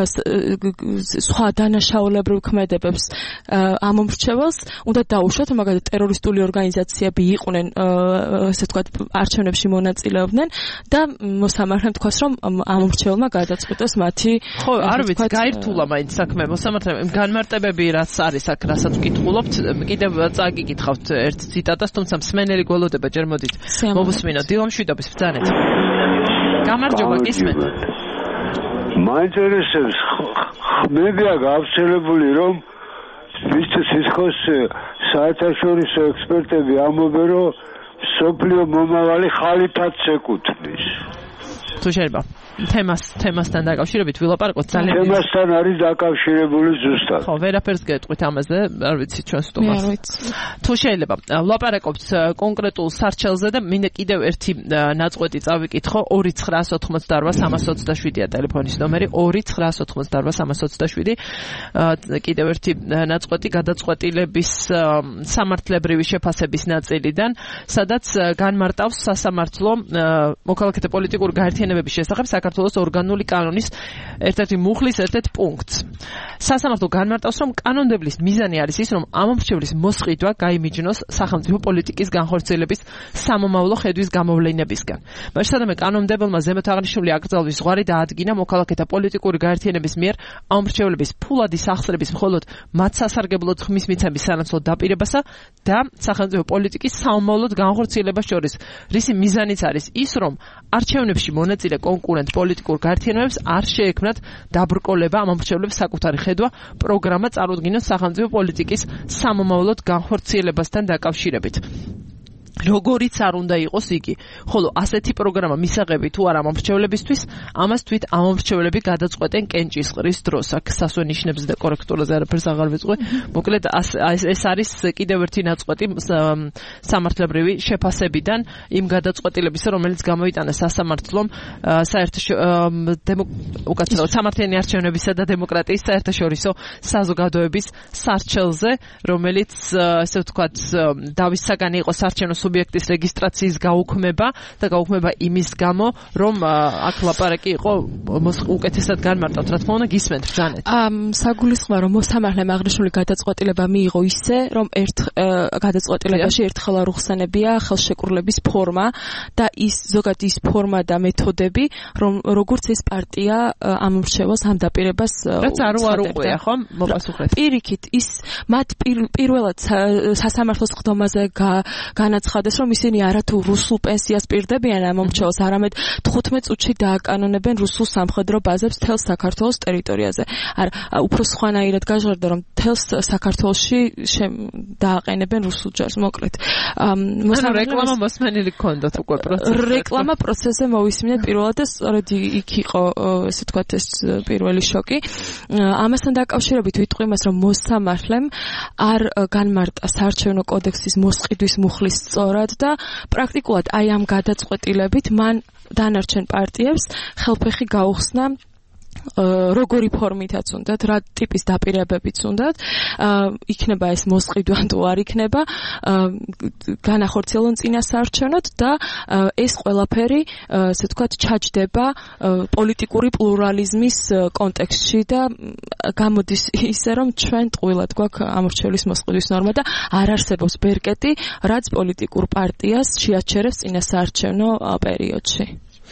სხვა დანაშაულებრივ ქმედებებს ამომრჩეველს უნდა დაუშვათ, მაგალითად ტერორისტული ორგანიზაციები იყვნენ ესე ვთქვათ არჩევნებში მონაწილეობდნენ და მოსამართლემ თქვას, რომ ამომრჩეველმა გადაწყვიტოს მათი ხო არ ვიცი გაირთულა მაინც საქმე მოსამართლემ განმარტებები რაც არის აქ რასაც ვკითხულობთ კიდევ წაგიკითხავთ ერთ ციტატას, თუმცა მსმენელი გველოდება ჯერ მოდით მოვუსმინოთ დილომშვიდობის ბრძანეთ. გამარჯობა, გისმენთ. მაინც ერესებს ხმებია გავრცელებული, რომ ვისთვის ხოს საერთაშორისო ექსპერტები ამბობენ, რომ სოფლიო მომავალი ხალიფატს ეკუთვნის. თუ შეიძლება თემასთან დაკავშირებით ვილაპარაკოთ ძალიან თემასთან არის დაკავშირებული ზუსტად. ხო, ვერაფერს გეტყვით ამაზე, არ ვიცი ჩვენ სტუმარს. თუ შეიძლება ვლაპარაკობთ კონკრეტულ სარჩელზე და მინდა კიდევ ერთი ნაწყვეტი წავიკითხო 2988327-ია ტელეფონის ნომერი 2988327 კიდევ ერთი ნაწყვეტი გადაწყვეტილების სამართლებრივი შეფასების ნაწილიდან, სადაც განმარტავს სასამართლო მოქალაქეთა პოლიტიკური გაერთიანებების შესახებ საქართველოს ორგანული კანონის ერთ-ერთი მუხლის ერთ-ერთ პუნქტს. სასამართლო განმარტავს, რომ კანონმდებლის მიზანი არის ის, რომ ამომრჩევლის მოსყიდვა გაიმიჯნოს სახელმწიფო პოლიტიკის განხორციელების სამომავლო ხედვის გამოვლენებისგან. მაშინდელმა კანონმდებელმა ზემოთ აღნიშნული აკრძალვის ზღვარი დაადგინა მოქალაქეთა პოლიტიკური გაერთიანების მიერ ამომრჩევლების ფულადი სახსრების მხოლოდ მათ სასარგებლოდ ხმის მიცემის სანაცვლოდ დაპირებასა და სახელმწიფო პოლიტიკის საომავლოდ განხორციელებას შორის, რისი მიზანიც არის ის, რომ არჩევნებში მონაწილე კონკურენტ პოლიტიკურ გაერთიანებებს არ შეექმნათ დაბრკოლება ამომრჩევლებს საკუთარი ხედვა პროგრამა წარუდგინოს სახელმწიფო პოლიტიკის სამომავლოდ განხორციელებასთან დაკავშირებით. როგორიც არ უნდა იყოს იგი. ხოლო ასეთი პროგრამა მისაღები თუ არა ამომრჩევლებისთვის, ამას თვით ამომრჩევლები გადაწყვეტენ კენჭისყრის დროს. აქ სასვენიშნებს და კორექტურაზე არაფერს აღარ ვიწყე. მოკლედ ეს არის კიდევ ერთი ნაწყვეტი სამართლებრივი შეფასებიდან იმ გადაწყვეტილებისა, რომელიც გამოიტანა სასამართლომ სამართლიანი არჩევნებისა და დემოკრატიის საერთაშორისო საზოგადოების სარჩელზე, რომელიც ესე ვთქვათ დავის საგანი იყო საარჩევნო სუბიექტის რეგისტრაციის გაუქმება და გაუქმება იმის გამო, რომ აქ ლაპარაკი იყო უკეთესად განმარტავთ, რა თქმა უნდა, გისმენთ ბრძანეთ. საგულისხმო რომ მოსამართლემ აღნიშნული გადაწყვეტილება მიიღო ისე, რომ გადაწყვეტილებაში ერთხელ არ უხსენებია ხელშეკრულების ფორმა და ზოგადად ის ფორმა და მეთოდები, როგორც ეს პარტია ამომრჩეველს ამ დაპირებას რაც არ უყვია, ხო? მოპასუხეთ. პირიქით ის მათ პირველად სასამართლოს ხდომაზე განაცხადეს, რომ ისინი არათუ რუსულ პენსიას პირდებიან ამომრჩეველს, არამედ 15 წუთში დააკანონებენ რუსულ სამხედრო ბაზებს მთელ საქართველოს ტერიტორიაზე. უფრო სხვანაირად გაჟღერდა, რომ მთელ საქართველოში დააყენებენ რუსულ ჯარს, მოკლედ. რეკლამა მოსმენილი გქონდათ უკვე პროცესზე. რეკლამა პროცესზე მოვისმინეთ პირველად და სწორედ იქ იყო, ესე ვთქვათ, ეს პირველი შოკი. ამასთან დაკავშირებით ვიტყვი იმას, რომ მოსამართლემ არ განმარტა საარჩევნო კოდექსის მოსყიდვის მუხლის სწორად და პრაქტიკულად აი ამ გადაწყვეტილებით მან დანარჩენ პარტიებს ხელფეხი გაუხსნა როგორი ფორმითაც უნდათ, რა ტიპის დაპირებებიც უნდათ, იქნება ეს მოსყიდვა თუ არ იქნება, განახორციელონ წინასაარჩევნოდ და ეს ყველაფერი, ასე ვთქვათ, ჩაჯდება პოლიტიკური პლურალიზმის კონტექსტში და გამოდის ისე, რომ ჩვენ ტყუილად გვაქვს ამორჩევლის მოსყიდვის ნორმა და არ არსებობს ბერკეტი, რაც პოლიტიკურ პარტიას შეაჩერებს წინასაარჩევნო პერიოდში.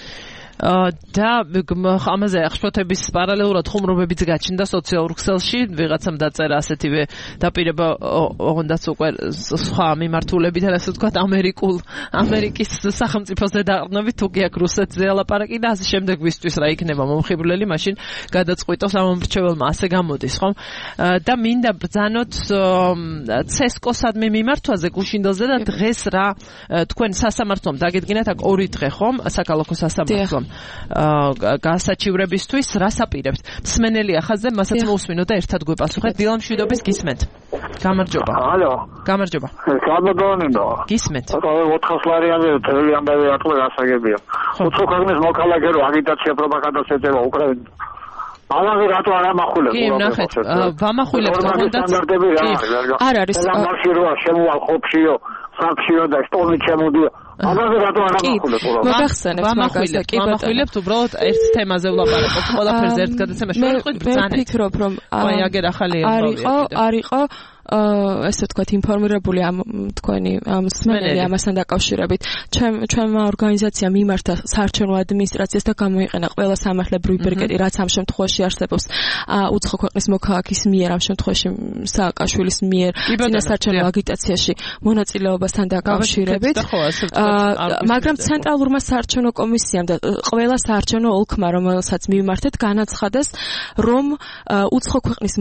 და ამაზე აღშფოთების პარალელურად ხუმრობებიც გაჩნდა სოციალურ ქსელში, ვიღაცამ დაწერა ასეთივე დაპირება ოღონდაც უკვე სხვა მიმართულებიდან, ასე ვთქვათ, ამერიკის სახელმწიფოზე დაყრდნობით, თუ კი აქ რუსეთზე ლაპარაკი და ასე შემდეგ ვისთვის რა იქნება მომხიბვლელი, მაშინ გადაწყვიტოს ამომრჩეველმა, ასე გამოდის, ხო? და მინდა ბრძანოთ ცესკოსადმი მიმართვაზე გუშინდელზე და დღეს რა თქვენ სასამართლომ დაგედგინათ აქ 2 დღე, ხომ? საქალაქო სასამართლომ გასაჩივრებისთვის რას აპირებთ? მსმენელია ხაზზე, მასაც მოусმინო და ერთად გვეპასუხეთ. დილამ შვიდობის გისმენთ. გამარჯობა. ალო. გამარჯობა. გამოგონებო. გისმენთ. 400 ლარიანზე მთელი ამბავი ატყუე გასაგებია. უცხო ქვეყნის მოქალაქე რო აგიტაცია პროპაგანდას ეწევა უკრაინაში. ამაზე რატო არ ამახვილებ? კი, ნახეთ, ვამახვილებთ თუნდაც. არ არის. ამაში როა შემოვალ ხოფშიო, საქშიო და სტოლით შემოდია. ამაზე რატო არ ამახვილებ? ვამახვილებთ, უბრალოდ ერთ თემაზე ვლაპარაკობ, ყველაფერზე ერთ გადაცემაში. მე ვფიქრობ, რომ აი აგერ ახალი არისო ესე ვთქვათ, ინფორმირებული თქვენი მსმენელი ამასთან დაკავშირებით. ჩვენმა ორგანიზაციამ მიმართა საარჩევნო ადმინისტრაციას და გამოიყენა ყველა სამართლებრივი ბერკეტი, რაც ამ შემთხვევაში არსებობს უცხო ქვეყნის მოქალაქის მიერ, ამ შემთხვევაში სააკაშვილის მიერ წინასაარჩევნო აგიტაციაში მონაწილეობასთან დაკავშირებით. მაგრამ ცენტრალურმა საარჩევნო კომისიამ და ყველა საარჩევნო ოლქმა, რომელსაც მიმართეთ, განაცხადეს, რომ უცხო ქვეყნის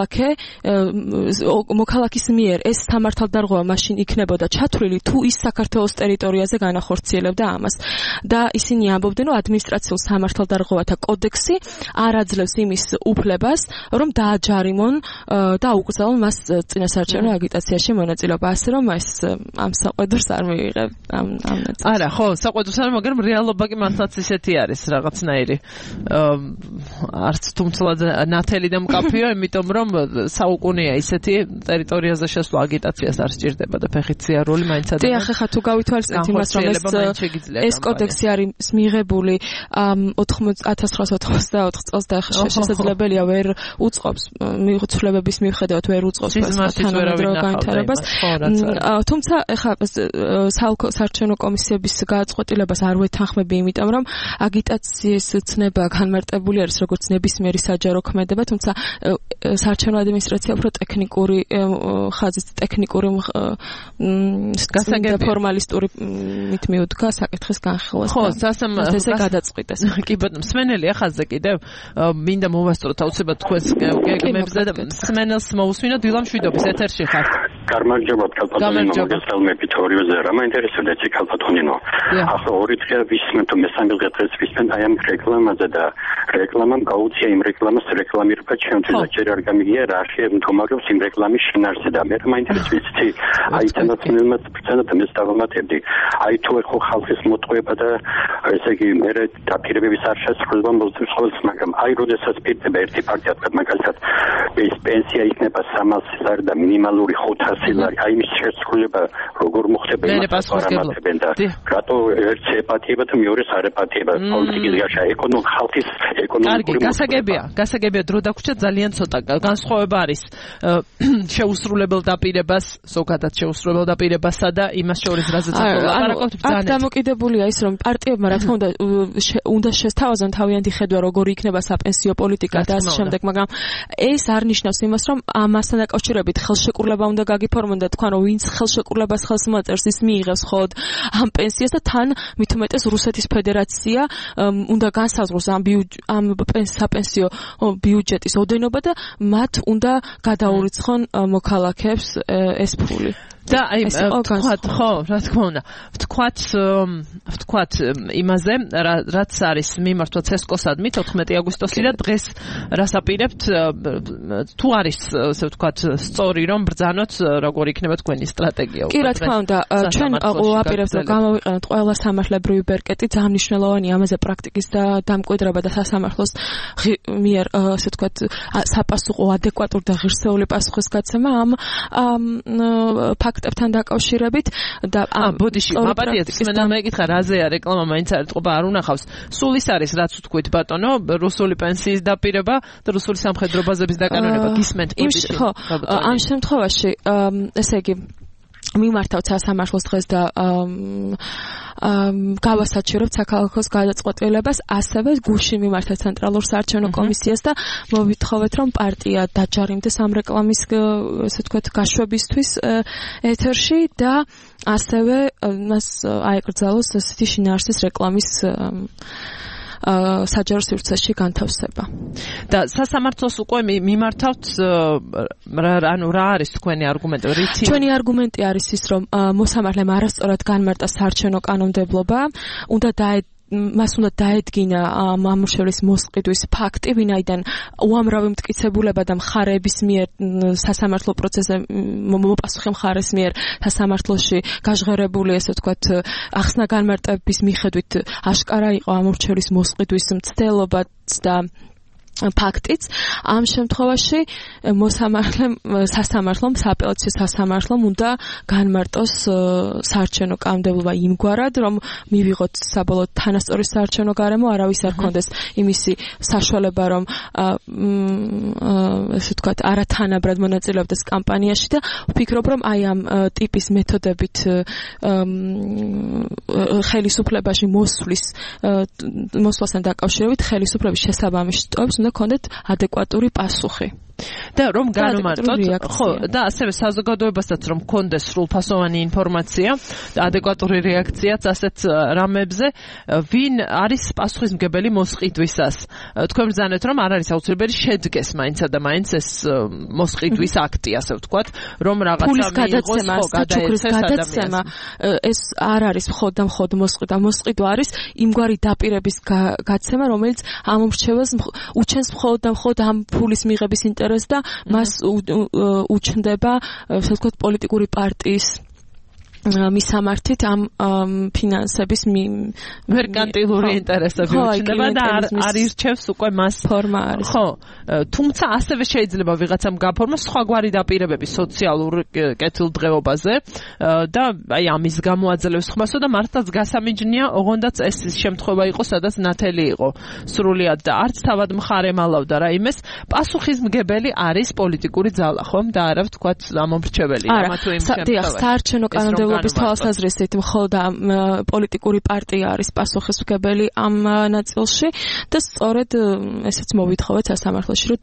მოქალაქის მიერ ეს სამართალდარღვევა მაშინ იქნებოდა ჩათვლილი, თუ ის საქართველოს ტერიტორიაზე განახორციელებდა ამას. და ისინი ამბობდნენ, რომ ადმინისტრაციულ სამართალდარღვევათა კოდექსი არ აძლევს იმის უფლებას, რომ დააჯარიმონ და აუკრძალონ მას წინასაარჩევნო აგიტაციაში მონაწილეობა. ასე რომ ეს ამ საყვედურს არ მივიღებ ამ ნაწილს. არა, ხო, საყვედურს არ, მაგრამ რეალობა კი მართლაც ისეთი არის რაღაცნაირი. არც თუმცა ნათელი და მკაფიო, იმიტომ რომ საუკუნეა ისეთი ტერიტორიაზე შესვლა აგიტაციას არ სჭირდება და ფეხით სიარული მაინც და ახლა თუ გავითვალისწინებთ იმას რომ ეს კოდექსი არის მიღებული 1994 წელს და შესაძლებელია ვერ უწყობს მიღწევების მიუხედავად ვერ უწყობს თანამედროვე განვითარებას თუმცა ახლა საარჩევნო კომისიების გააწყვეტილებას არ ვეთანხმები იმიტომ რომ აგიტაციის ცნება განმარტებული არის როგორც ნებისმიერი საჯარო ქმედება თუმცა საარჩევნო ადმინისტრაცია უფრო ტექნიკური ხაზით ტექნიკური ფორმალისტური მით მიუდგა საკითხის განხილვას ხო სასამართლო გადაწყვიტეს კი ბატონო მსმენელი ახალზე კიდევ მინდა მოვასწროთ აუცილებლად თქვენს გეგმებზე და მსმენელს მოусმინოთ დილა მშვიდობის ეთერში ხართ გამარჯობა კალპატონინო მოგესალმებით ორიოზე რა მაინტერესებდა ეცი კალპატონინო ახლა ორი დღე ვისმენთ მესამე დღეს ვისმენთ აი ამ რეკლამაზე და რეკლამამ გაუწია იმ რეკლამას რეკლამირება ჩემთვის აჭერ არ გამიგია რა შემდგომარეობს იმ რეკლამის შინაარსზე და მე მაინტერესებს იცი აი თანაც პროცენტად მე დავამატებდი აი თუ ეხო ხალხის მოტყუება და ესე იგი მე დაპირებების არ შესრულება მოძებს ხოლმე მაგრამ აი როდესაც პირდება ერთი პარტია თქვა მაგალითად ეს პენსია იქნება 300 ლარი და მინიმალური 500 ლარი აი მის შესრულება როგორ მოხდება იმასთან და რატო ერთ ეპატიება და მეორეს არ ეპატიება პოლიტიკის გაშა ხალხის ეკონომიკური გასაგებია დრო დაგვრჩა ძალიან ცოტა განსხვავება არის შეუსრულებელ დაპირებას ზოგადად შეუსრულებელ დაპირებასა და იმას შორის რაზეც ლაპარაკობთ ბრძანეთ დამოკიდებულია ის რომ პარტიებმა რა თქმა უნდა შესთავაზონ თავიანთი ხედვა როგორი იქნება საპენსიო პოლიტიკა და ასე შემდეგ მაგრამ ეს არ ნიშნავს იმას რომ ამასთან დაკავშირებით ხელშეკრულება უნდა გაგიფორმონ და თქვან რომ ვინც ხელშეკრულებას ხელს მოაწერს ის მიიღებს ხოდ ამ პენსიას და თან მით უმეტეს რუსეთის ფედერაცია უნდა განსაზღვროს ამ საპენსიო ბიუჯეტის ოდენობა და მათ უნდა გადაურიცხონ მოქალაქეებს ეს ფული და აი ვთქვათ ხო რა თქმა უნდა ვთქვათ იმაზე რაც არის მიმართვა ცესკოსადმი 14 აგვისტოსი და დღეს რას აპირებთ თუ არის ასე ვთქვათ სწორი რომ ბრძანოთ როგორ იქნება თქვენი სტრატეგია კი რა თქმა უნდა ჩვენ ვაპირებთ რომ გამოვიყენოთ ყველა სამართლებრივი ბერკეტი ძალიან მნიშვნელოვანია ამაზე პრაქტიკის და დამკვიდრება და სასამართლოს მიერ ასე ვთქვათ საპასუხო ადეკვატური და ღირსეული პასუხისგაცემა ამ ფაქტებთან დაკავშირებით და ბოდიში მაპატიეთ მე მეკითხა რაზეა რეკლამა მაინც არ ეთყობა არ უნახავს სულ ის არის რაც ვთქვით ბატონო რუსული პენსიის დაპირება და რუსული სამხედრო ბაზების დაკანონება გისმენთ ბოდიში ხო ამ შემთხვევაში ესე იგი მიმართავთ სასამართლოს დღეს და გავასაჩივრებთ საქალაქოს გადაწყვეტილებას ასევე გუშინ მიმართა ცენტრალურ საარჩევნო კომისიას და მოვითხოვეთ რომ პარტია დაჯარიმდეს ამ რეკლამის ესე ვთქვათ გაშვებისთვის ეთერში და ასევე მას აეკრძალოს ესეთი შინაარსის რეკლამის საჯარო სივრცეში განთავსება. და სასამართლოს უკვე მიმართავთ ანუ რა არის თქვენი არგუმენტი? ჩვენი არგუმენტი არის ის რომ მოსამართლემ არასწორად განმარტა საარჩევნო კანონმდებლობა, მას უნდა დაედგინა მამუშევრის მოსყიდვის ფაქტი, ვინაიდან უამრავი მტკიცებულება და მხარეების მიერ სასამართლო პროცესზე მოპასუხე მხარეს მიერ სასამართლოში გაჟღერებული, ესე ვთქვათ, ახსნა განმარტების მიხედვით აშკარა იყო მამუშევრის მოსყიდვის მცდელობაც და ფაქტიც ამ შემთხვევაში სასამართლომ სააპელაციო სასამართლომ უნდა განმარტოს საარჩევნო კანონმდებლობა იმგვარად რომ მივიღოთ საბოლოოდ თანასწორი საარჩევნო გარემო არავის არ ქონდეს იმისი საშუალება რომ ესე ვთქვათ არათანაბრად მონაწილეობდეს კამპანიაში და ვფიქრობ რომ აი ამ ტიპის მეთოდებით ხელისუფლებაში მოსვლასთან დაკავშირებით ხელისუფლების შესაბამის შტოებს უნდა ქონდეთ ადეკვატური პასუხი. და რომ განმარტოთ ხო და ასევე საზოგადოებასაც რომ კონდეს სრულფასოვანი ინფორმაცია და ადეკვატური რეაქციაც ასეთ რამებზე ვინ არის პასუხისმგებელი მოსყიდვისას თქვენ ბრძანეთ რომ არ არის აუცილებელი შედგეს მაინცა და მაინც ეს მოსყიდვის აქტი ასე ვთქვათ რომ რაღაცა მიიღოს ხო გადაცემა ეს არ არის მხოლოდ და მხოლოდ მოსყიდვა არის იმგვარი დაპირების გაცემა რომელიც ამ მრჩეველს უჩენს მხოლოდ და მხოლოდ ამ ფულის მიღების და მას უჩნდება ასე ვთქვათ პოლიტიკური პარტიის მისამართით ამ ფინანსების მერკანტილური ინტერესები უჩნდება და არ ირჩევს უკვე მას ფორმა არის. ხო, თუმცა ასევე შეიძლება ვიღაცამ გაფორმოს სხვაგვარი დაპირებები სოციალურ კეთილდღეობაზე და აი ამის გამოაძლევს ხმასო და მართლაც გასამიჯნია, ოღონდაც ეს შემთხვევა იყო, სადაც ნათელი იყო სრულიად და არც თავად მხარე მალავდა რა იმეს. პასუხისმგებელი არის პოლიტიკური ძალა, ხომ? და არა ვთქვათ ამომრჩეველი, ამა თუ იმ შემთხვევაში. საარჩევნო კანონმდებლობის თვალსაზრისით მხოლოდ პოლიტიკური პარტია არის პასუხისმგებელი ამ ნაწილში და სწორედ ესეც მოვითხოვეთ სასამართლოში, რომ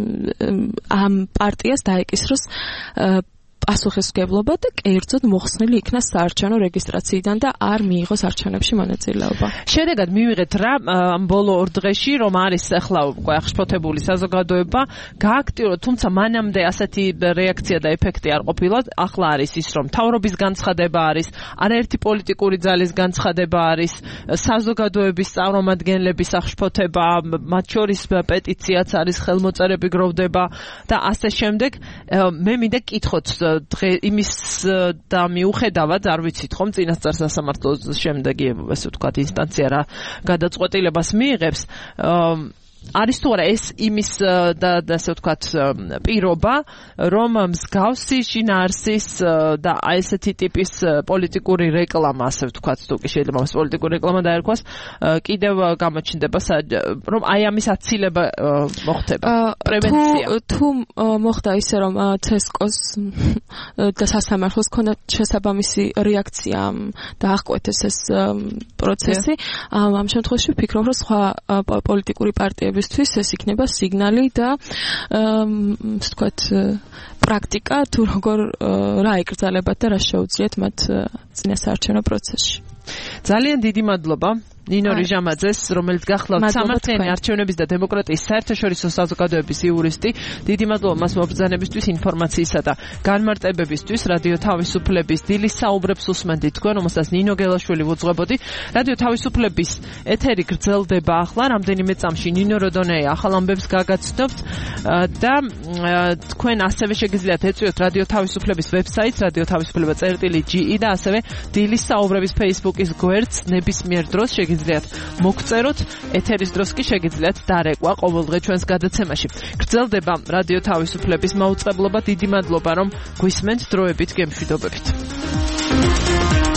ამ პარტიას დაეკისროს პასუხისმგებლობა და კერძოდ მოხსნილი იქნა საარჩევნო რეგისტრაციიდან და არ მიიღოს არჩევნებში მონაწილეობა. შედეგად მივიღეთ რა ამ ბოლო ორ დღეში, რომ არის ახლა უკვე აღშფოთებული საზოგადოება, გააქტიურა, თუმცა მანამდე ასეთი რეაქცია და ეფექტი არ ყოფილა. ახლა არის ის, რომ მთავრობის განცხადება არის, არაერთი პოლიტიკური ძალის განცხადება არის, საზოგადოების წარმომადგენლების აღშფოთება, მათ შორის პეტიციაც არის, ხელმოწერები გროვდება და ასე შემდეგ. მე მინდა კითხოთ იმის და მიუხედავად არ ვიცით ხომ წინასწარ სასამართლოს შემდეგი ესე ვთქვათ ინსტანცია რა გადაწყვეტილებას მიიღებს არის თუ არა ეს იმის და ასე ვთქვათ პირობა რომ მსგავსი შინაარსის და ესეთი ტიპის პოლიტიკური რეკლამა ასე ვთქვათ თუ კი შეიძლება მას პოლიტიკური რეკლამა დაერქვას კიდევ გამოჩნდება რომ აი ამის აცილება მოხდება პრევენცია თუ მოხდა ისე რომ ცესკოს და სასამართლოს ქონდა შესაბამისი რეაქცია და აღკვეთეს ეს პროცესი ამ შემთხვევაში ვფიქრობ რომ სხვა პოლიტიკური პარტიებისთვის ეს იქნება სიგნალი და ვთქვათ პრაქტიკა თუ როგორ რა ეკრძალებათ და რა შეუძლიათ მათ წინასაარჩევნო პროცესში. ძალიან დიდი მადლობა ნინო რიჟამაძეს, რომელიც გახლავთ სამართლიანი არჩევნების და დემოკრატიის საერთაშორისო საზოგადოების იურისტი. დიდი მადლობა მას მობრძანებისთვის, ინფორმაციისა და განმარტებებისთვის. რადიო თავისუფლების დილის საუბრებს უსმენთ თქვენ, რომელსაც ნინო გელაშვილი ვუძღვებოდი. რადიო თავისუფლების ეთერი გრძელდება ახლა, რამდენიმე წამში ნინო როდონეა ახალ ამბებს გაგაცნობთ და თქვენ ასევე შეგიძლიათ ეწვიოთ რადიო თავისუფლების ვებსაიტს radiotavisufleba.ge და ასევე დილის საუბრების Facebook-ის გვერდს ნებისმიერ დროს შეგიძლიათ მოგწეროთ, ეთერის დროს კი შეგიძლიათ დარეკვა ყოველდღე ჩვენს გადაცემაში. გრძელდება რადიო თავისუფლების მაუწყებლობა. დიდი მადლობა რომ გვისმენთ დროებით გემშვიდობებით.